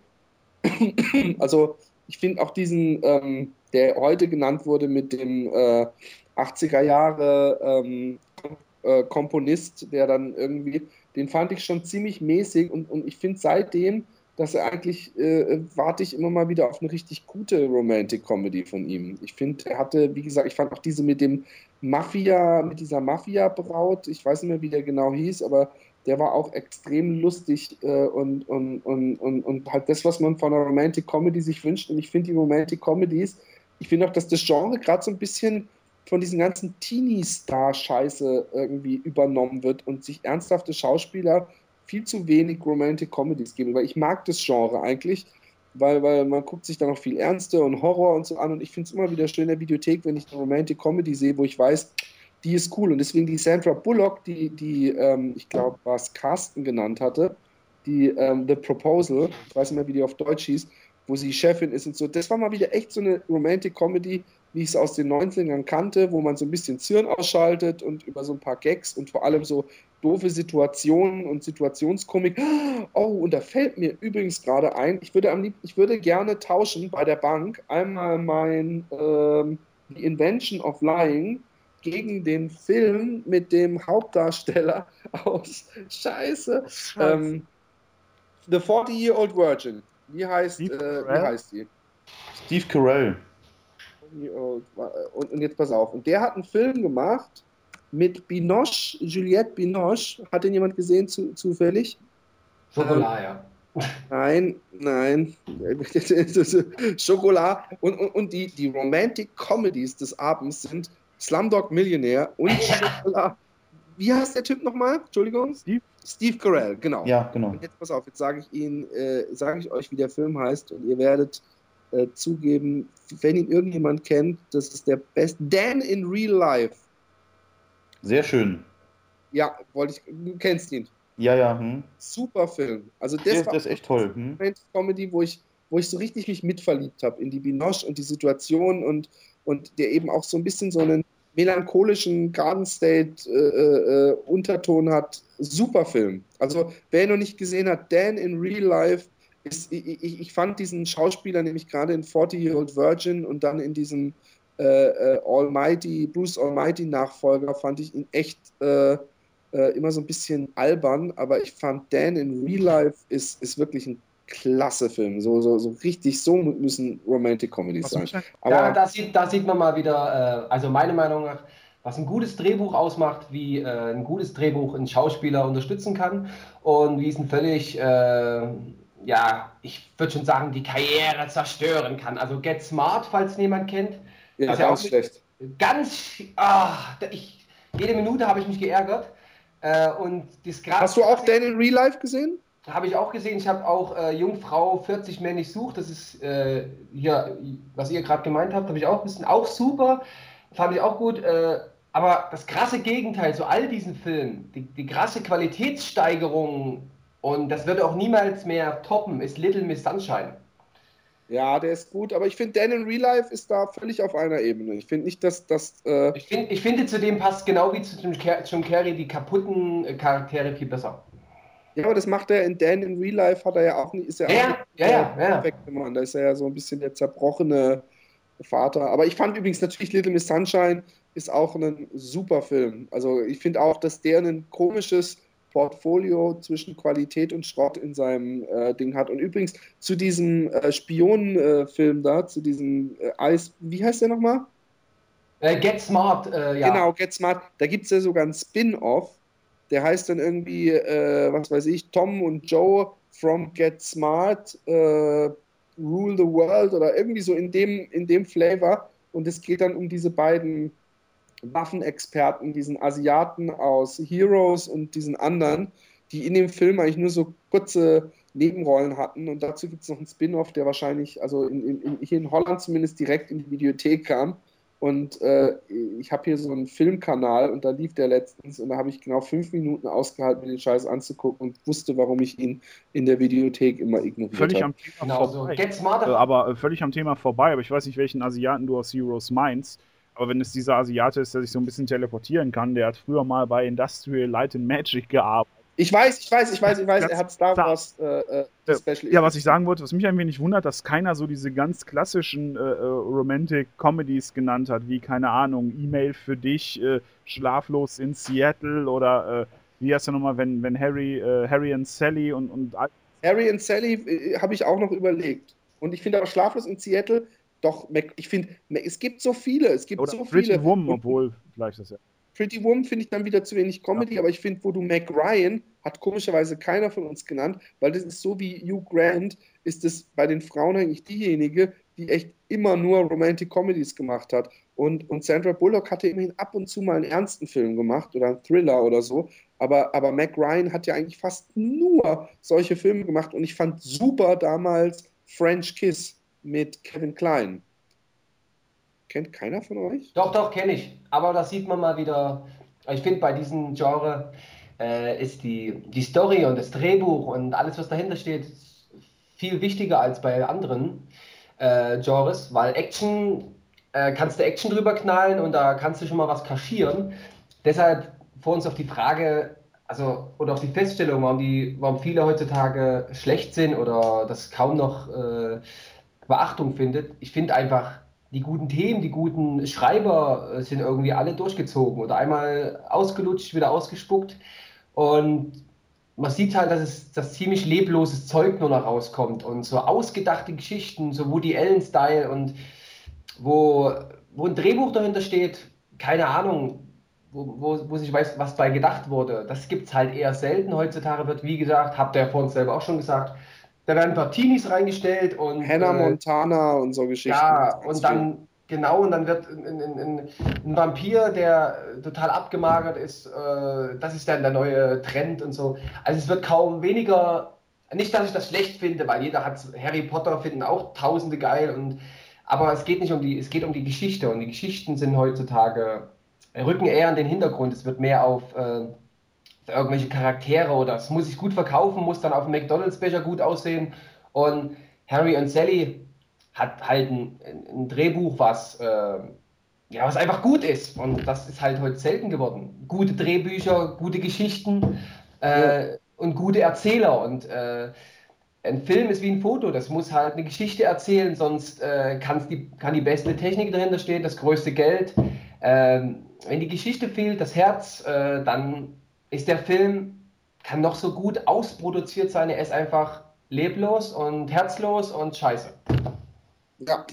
also ich finde auch diesen, ähm, der heute genannt wurde mit dem äh, achtziger Jahre ähm, äh, Komponist, der dann irgendwie, den fand ich schon ziemlich mäßig und, und ich finde seitdem, dass er eigentlich, äh, warte ich immer mal wieder auf eine richtig gute Romantic Comedy von ihm. Ich finde, er hatte, wie gesagt, ich fand auch diese mit dem Mafia, mit dieser Mafia-Braut, ich weiß nicht mehr, wie der genau hieß, aber der war auch extrem lustig äh, und, und, und, und, und halt das, was man von einer Romantic Comedy sich wünscht. Und ich finde die Romantic Comedies, ich finde auch, dass das Genre gerade so ein bisschen von diesen ganzen Teenie-Star-Scheiße irgendwie übernommen wird und sich ernsthafte Schauspieler viel zu wenig Romantic Comedies geben, weil ich mag das Genre eigentlich weil, weil man guckt sich da noch viel Ernste und Horror und so an und ich finde es immer wieder schön in der Videothek, wenn ich eine Romantic Comedy sehe, wo ich weiß, die ist cool und deswegen die Sandra Bullock, die, die ähm, ich glaube, was Carsten genannt hatte, die ähm, The Proposal, ich weiß nicht mehr, wie die auf Deutsch hieß, wo sie Chefin ist und so, das war mal wieder echt so eine Romantic Comedy, wie ich es aus den neunzigern kannte, wo man so ein bisschen Zirn ausschaltet und über so ein paar Gags und vor allem so doofe Situationen und Situationskomik. Oh, und da fällt mir übrigens gerade ein, ich würde am liebsten, ich würde gerne tauschen bei der Bank einmal mein ähm, The Invention of Lying gegen den Film mit dem Hauptdarsteller aus Scheiße, Scheiße. ähm, The forty-Year-Old Virgin. Wie heißt, Steve äh, wie Carell? heißt die? Steve Carell. Und, und jetzt pass auf. Und der hat einen Film gemacht mit Binoche, Juliette Binoche. Hat den jemand gesehen zu, zufällig? Schokolade, ja. Nein, nein. Schokolade. Und, und, und die, die Romantic Comedies des Abends sind Slumdog Millionär und Schokolade. Wie heißt der Typ nochmal? Entschuldigung? Steve? Steve Carell, genau. Ja, genau. Und jetzt pass auf, jetzt sage ich Ihnen, äh, sage ich euch, wie der Film heißt und ihr werdet äh, zugeben, wenn ihn irgendjemand kennt, das ist der beste. Dan in Real Life. Sehr schön. Ja, wollte ich, du kennst ihn. Ja, ja. Hm. Super Film. Also das Der, war der ist echt toll. Hm. eine Comedy, wo ich, wo ich so richtig mich mitverliebt habe in die Binoche und die Situation und, und der eben auch so ein bisschen so einen melancholischen Garden State äh, äh, Unterton hat. Super Film. Also wer ihn noch nicht gesehen hat, Dan in Real Life ist, ich, ich, ich fand diesen Schauspieler nämlich gerade in forty-Year-Old Virgin und dann in diesem äh, äh, Almighty, Bruce Almighty Nachfolger fand ich ihn echt äh, äh, immer so ein bisschen albern, aber ich fand Dan in Real Life ist, ist wirklich ein klasse Film. So, so, so richtig, so müssen Romantic Comedies Was sein. mich dann- Aber Da, da, sieht, da sieht man mal wieder, äh, also meiner Meinung nach, was ein gutes Drehbuch ausmacht, wie äh, ein gutes Drehbuch einen Schauspieler unterstützen kann und wie es ein völlig, äh, ja, ich würde schon sagen, die Karriere zerstören kann. Also Get Smart, falls niemand kennt, ja, ist ja auch ganz schlecht. ganz, ah, ich, jede Minute habe ich mich geärgert. Äh, und das Gra- Hast du auch Dan in Real Life gesehen? Habe ich auch gesehen. Ich habe auch äh, Jungfrau vierzig männlich sucht. Das ist äh, hier, was ihr gerade gemeint habt, habe ich auch ein bisschen auch super. Fand ich auch gut. Äh, aber das krasse Gegenteil zu all diesen Filmen, die, die krasse Qualitätssteigerung und das wird auch niemals mehr toppen, ist Little Miss Sunshine. Ja, der ist gut, aber ich finde, Dan in Real Life ist da völlig auf einer Ebene. Ich finde nicht, dass das. Äh, Ich, find, ich finde, zudem passt genau wie zu Jim Car- Jim Carrey die kaputten äh, Charaktere viel besser. ja, aber das macht er in Dan in Real Life, hat er ja auch nicht, ist er Ja, auch nicht ja, ja, der ja. perfekte Mann. Da ist er ja so ein bisschen der zerbrochene Vater. Aber ich fand übrigens natürlich Little Miss Sunshine ist auch ein super Film. Also ich finde auch, dass der ein komisches Portfolio zwischen Qualität und Schrott in seinem äh, Ding hat. Und übrigens zu diesem äh, Spionenfilm äh, da, zu diesem äh, Eis, wie heißt der nochmal? Äh, Get Smart, äh, ja. Genau, Get Smart. Da gibt es ja sogar einen Spin-off, der heißt dann irgendwie, äh, was weiß ich, Tom und Joe from Get Smart, äh, Rule the World oder irgendwie so in dem, in dem Flavor. Und es geht dann um diese beiden Waffenexperten, diesen Asiaten aus Heroes und diesen anderen, die in dem Film eigentlich nur so kurze Nebenrollen hatten. Und dazu gibt es noch einen Spin-off, der wahrscheinlich, also in, in, hier in Holland zumindest direkt in die Videothek kam. Und äh, ich habe hier so einen Filmkanal und da lief der letztens und da habe ich genau fünf Minuten ausgehalten, mir den Scheiß anzugucken und wusste, warum ich ihn in der Videothek immer ignoriert Völlig habe. am Thema Genau so. vorbei. Get Smart. Äh, aber äh, völlig am Thema vorbei. Aber ich weiß nicht, welchen Asiaten du aus Heroes meinst. Aber wenn es dieser Asiate ist, der sich so ein bisschen teleportieren kann, der hat früher mal bei Industrial Light and Magic gearbeitet. Ich weiß, ich weiß, ich weiß, ich weiß, Ganz er hat Star klar. Wars äh, äh, Äh, Special Ja, was Effects. ich sagen wollte, was mich ein wenig wundert, dass keiner so diese ganz klassischen äh, äh, Romantic Comedies genannt hat, wie, keine Ahnung, E-Mail für dich, äh, Schlaflos in Seattle oder äh, wie heißt der nochmal, wenn, wenn Harry, äh, Harry und Sally und, und all- Harry und Sally äh, habe ich auch noch überlegt. Und ich finde aber Schlaflos in Seattle, doch, Mac- ich finde, es gibt so viele, es gibt oder so Pretty viele. Woman, Und obwohl, vielleicht das ja. Pretty Woman finde ich dann wieder zu wenig Comedy, aber ich finde, wo du Meg Ryan, hat komischerweise keiner von uns genannt, weil das ist so wie Hugh Grant, ist es bei den Frauen eigentlich diejenige, die echt immer nur Romantic Comedies gemacht hat. Und, und Sandra Bullock hatte immerhin ab und zu mal einen ernsten Film gemacht oder einen Thriller oder so, aber, aber Meg Ryan hat ja eigentlich fast nur solche Filme gemacht und ich fand super damals French Kiss mit Kevin Kline. Kennt keiner von euch? Doch, doch, kenne ich. Aber da sieht man mal wieder, ich finde bei diesem Genre äh, ist die, die Story und das Drehbuch und alles, was dahinter steht, viel wichtiger als bei anderen äh, Genres, weil Action, äh, kannst du Action drüber knallen und da kannst du schon mal was kaschieren. Deshalb vor uns auf die Frage, also oder auf die Feststellung, warum, die, warum viele heutzutage schlecht sind oder das kaum noch äh, Beachtung findet. Ich finde einfach, die guten Themen, die guten Schreiber äh, sind irgendwie alle durchgezogen oder einmal ausgelutscht, wieder ausgespuckt. Und man sieht halt, dass es das ziemlich lebloses Zeug nur noch rauskommt und so ausgedachte Geschichten, so Woody Allen-Style und wo, wo ein Drehbuch dahinter steht, keine Ahnung, wo, wo, wo sich weiß, was bei gedacht wurde. Das gibt es halt eher selten. Heutzutage wird, wie gesagt, habt ihr ja vorhin selber auch schon gesagt, da werden ein paar Teenies reingestellt und Hannah äh, Montana und so Geschichten. ja, und dann, genau, und dann wird ein, ein, ein, ein Vampir, der total abgemagert ist, äh, das ist dann der neue Trend und so. Also es wird kaum weniger, nicht, dass ich das schlecht finde, weil jeder hat Harry Potter, finden auch Tausende geil, und, aber es geht nicht um die, es geht um die Geschichte, und die Geschichten sind heutzutage, rücken eher in den Hintergrund. Es wird mehr auf äh, irgendwelche Charaktere oder es muss sich gut verkaufen, muss dann auf dem McDonalds-Becher gut aussehen, und Harry und Sally hat halt ein, ein Drehbuch, was, äh, ja, was einfach gut ist. Und das ist halt heute selten geworden. Gute Drehbücher, gute Geschichten äh, ja. und gute Erzähler. Und äh, ein Film ist wie ein Foto. Das muss halt eine Geschichte erzählen, sonst äh, kann's die, kann die beste Technik dahinter stehen, das größte Geld. Ähm, wenn die Geschichte fehlt, das Herz, äh, dann ist der Film, kann noch so gut ausproduziert sein, er ist einfach leblos und herzlos und scheiße. Ja,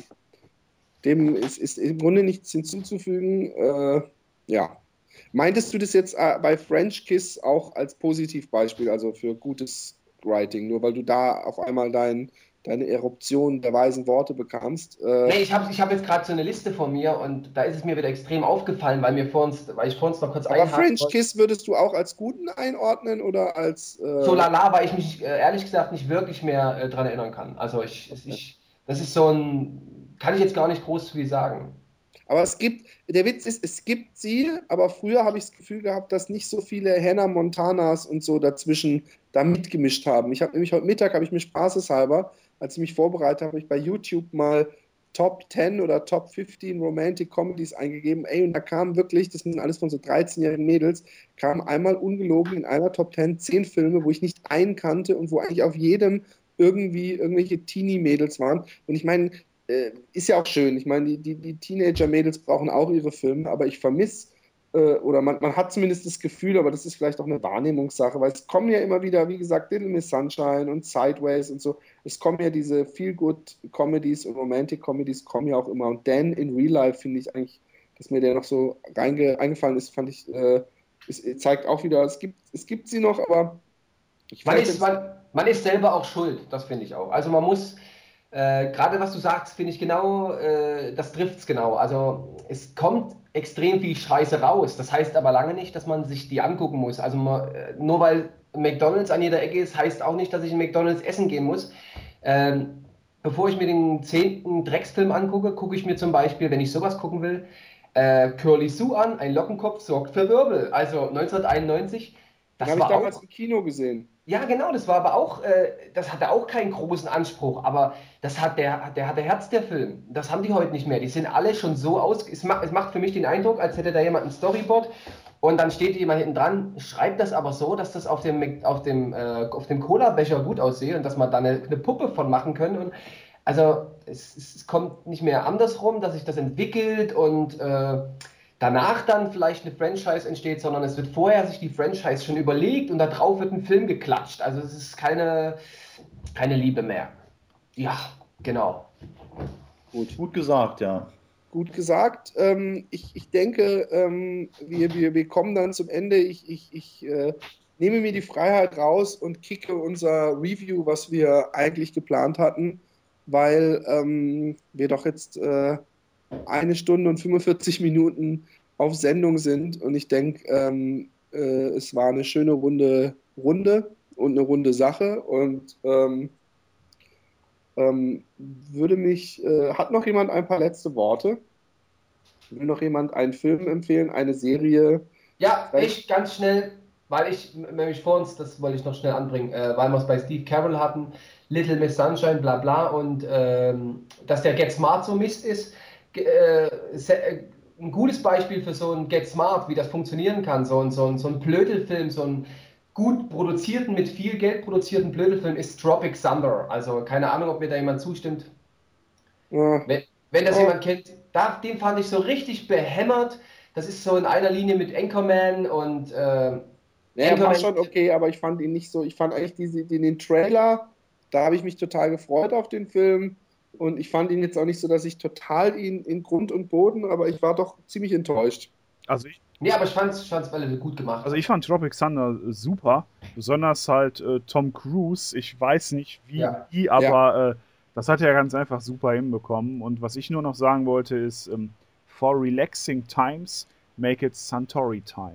dem ist, ist im Grunde nichts hinzuzufügen. Äh, ja. Meintest du das jetzt äh, bei French Kiss auch als Positivbeispiel, also für gutes Writing, nur weil du da auf einmal dein, deine Eruption der weisen Worte bekamst? Äh, nee, ich habe ich hab jetzt gerade so eine Liste vor mir und da ist es mir wieder extrem aufgefallen, weil, mir vor uns, weil ich vor uns noch kurz Aber French Kiss würdest du auch als guten einordnen oder als... Äh so lala, weil ich mich äh, ehrlich gesagt nicht wirklich mehr äh, dran erinnern kann. Also ich, ich, das ist so ein, kann ich jetzt gar nicht groß viel sagen. Aber es gibt, der Witz ist, es gibt sie, aber früher habe ich das Gefühl gehabt, dass nicht so viele Hannah Montanas und so dazwischen da mitgemischt haben. Ich habe nämlich heute Mittag, habe ich mir spaßeshalber, als ich mich vorbereitet habe, habe ich bei YouTube mal Top zehn oder Top fünfzehn Romantic Comedies eingegeben. Ey, und da kamen wirklich, das sind alles von so dreizehnjährigen Mädels, kamen einmal ungelogen in einer Top zehn zehn Filme, wo ich nicht einen kannte und wo eigentlich auf jedem irgendwie irgendwelche Teenie-Mädels waren. Und ich meine, äh, ist ja auch schön. Ich meine, die, die, die Teenager-Mädels brauchen auch ihre Filme, aber ich vermisse, äh, oder man, man hat zumindest das Gefühl, aber das ist vielleicht auch eine Wahrnehmungssache, weil es kommen ja immer wieder, wie gesagt, Little Miss Sunshine und Sideways und so, es kommen ja diese Feel-Good-Comedies und Romantic-Comedies kommen ja auch immer. Und Dan in Real Life finde ich eigentlich, dass mir der noch so reinge, eingefallen ist, fand ich, äh, es zeigt auch wieder, es gibt, es gibt sie noch, aber ich man, ist, man, man ist selber auch schuld, das finde ich auch. Also man muss, äh, gerade was du sagst, finde ich genau, äh, das trifft es genau. Also es kommt extrem viel Scheiße raus. Das heißt aber lange nicht, dass man sich die angucken muss. Also man, nur weil McDonalds an jeder Ecke ist, heißt auch nicht, dass ich in McDonalds essen gehen muss. Ähm, bevor ich mir den zehnten Drecksfilm angucke, gucke ich mir zum Beispiel, wenn ich sowas gucken will, äh, Curly Sue an, ein Lockenkopf sorgt für Wirbel. Also neunzehnhunderteinundneunzig. Das habe ich damals auch im Kino gesehen. Ja, genau, das war aber auch, äh, das hatte auch keinen großen Anspruch, aber das hat der, der hatte Herz, der Film. Das haben die heute nicht mehr. Die sind alle schon so aus. Es macht, es macht für mich den Eindruck, als hätte da jemand ein Storyboard und dann steht jemand hinten dran, schreibt das aber so, dass das auf dem, auf dem, äh, auf dem Cola-Becher gut aussieht und dass man da eine, eine Puppe von machen können. Und also es, es kommt nicht mehr andersrum, dass sich das entwickelt und äh, danach dann vielleicht eine Franchise entsteht, sondern es wird vorher sich die Franchise schon überlegt und darauf wird ein Film geklatscht. Also es ist keine, keine Liebe mehr. Ja, genau. Gut, gut gesagt, ja. Gut gesagt. Ähm, ich, ich denke, ähm, wir, wir, wir kommen dann zum Ende. Ich, ich, ich äh, nehme mir die Freiheit raus und kicke unser Review, was wir eigentlich geplant hatten, weil ähm, wir doch jetzt äh, eine Stunde und fünfundvierzig Minuten auf Sendung sind und ich denke, ähm, äh, es war eine schöne runde Runde und eine runde Sache und ähm, Ähm, würde mich, äh, hat noch jemand ein paar letzte Worte? Will noch jemand einen Film empfehlen, eine Serie? Ja, ich ganz schnell, weil ich nämlich vor uns, das wollte ich noch schnell anbringen, äh, weil wir es bei Steve Carell hatten, Little Miss Sunshine, bla bla, und ähm, dass der Get Smart so Mist ist. Äh, sehr, ein gutes Beispiel für so ein Get Smart, wie das funktionieren kann, so ein, so ein, so ein Blödelfilm, so ein gut produzierten, mit viel Geld produzierten Blödelfilm ist Tropic Thunder. Also keine Ahnung, ob mir da jemand zustimmt. Ja. Wenn, wenn das Oh. jemand kennt, da, den fand ich so richtig behämmert. Das ist so in einer Linie mit Anchorman und äh, Ja, war Anchorman. schon okay, aber ich fand ihn nicht so. Ich fand eigentlich diese, den, den Trailer, da habe ich mich total gefreut auf den Film. Und ich fand ihn jetzt auch nicht so, dass ich total ihn in Grund und Boden, aber ich war doch ziemlich enttäuscht. Also ich, Nee, aber ich fand es gut gemacht. also ich fand Tropic Thunder super, besonders halt äh, Tom Cruise. Ich weiß nicht wie, Ja. wie aber äh, das hat er ganz einfach super hinbekommen. Und was ich nur noch sagen wollte ist, ähm, for relaxing times, make it Suntory time.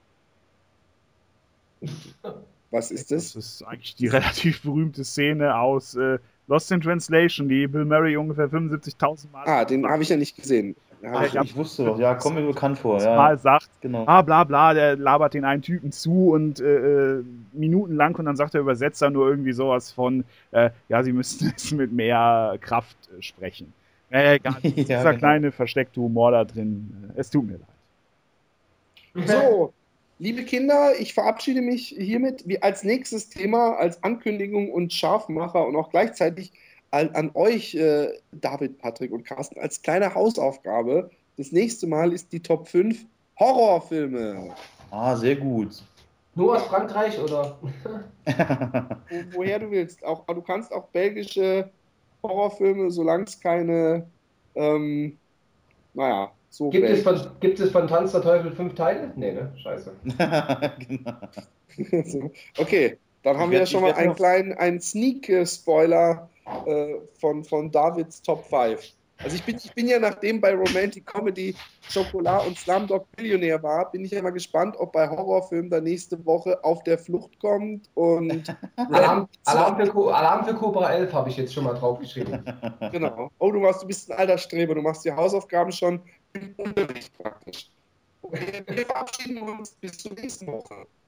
Was ist Das das? ist eigentlich die relativ berühmte Szene aus äh, Lost in Translation, die Bill Murray ungefähr fünfundsiebzigtausend Mal Ah, den habe ich ja nicht gesehen. Den hab Ach, ich, ich wusste doch, ja, kommt mir bekannt vor. Ja, Mal sagt, genau. ah, bla bla, der labert den einen Typen zu und äh, äh, minutenlang und dann sagt der Übersetzer nur irgendwie sowas von, äh, ja, sie müssten es mit mehr Kraft äh, sprechen. Naja, egal, Ja, dieser genau. kleine versteckte Humor da drin, äh, es tut mir leid. So, liebe Kinder, ich verabschiede mich hiermit wie als nächstes Thema, als Ankündigung und Scharfmacher und auch gleichzeitig an, an euch, äh, David, Patrick und Carsten, als kleine Hausaufgabe. Das nächste Mal ist die Top fünf Horrorfilme. Ah, sehr gut. Nur aus Frankreich oder? Wo, woher du willst. Auch, du kannst auch belgische Horrorfilme, solange es keine, ähm, naja, so Gibt es, belgisch. von, gibt es von Tanz der Teufel fünf Teile? Nee, ne? Scheiße. Genau. So, okay, dann haben Ich wir ja werd- schon ich mal werd einen noch- kleinen einen Sneak-Spoiler äh, von, von Davids Top fünf. Also ich bin, ich bin ja, nachdem bei Romantic Comedy Schokolade und Slumdog Millionär war, bin ich ja mal gespannt, ob bei Horrorfilmen da nächste Woche Auf der Flucht kommt und Alarm, Alarm, für, Co- Alarm für Cobra elf habe ich jetzt schon mal draufgeschrieben. genau. Oh, du machst, du bist ein alter Streber, du machst die Hausaufgaben schon im Unterricht praktisch. Okay, wir verabschieden uns bis zur nächsten Woche.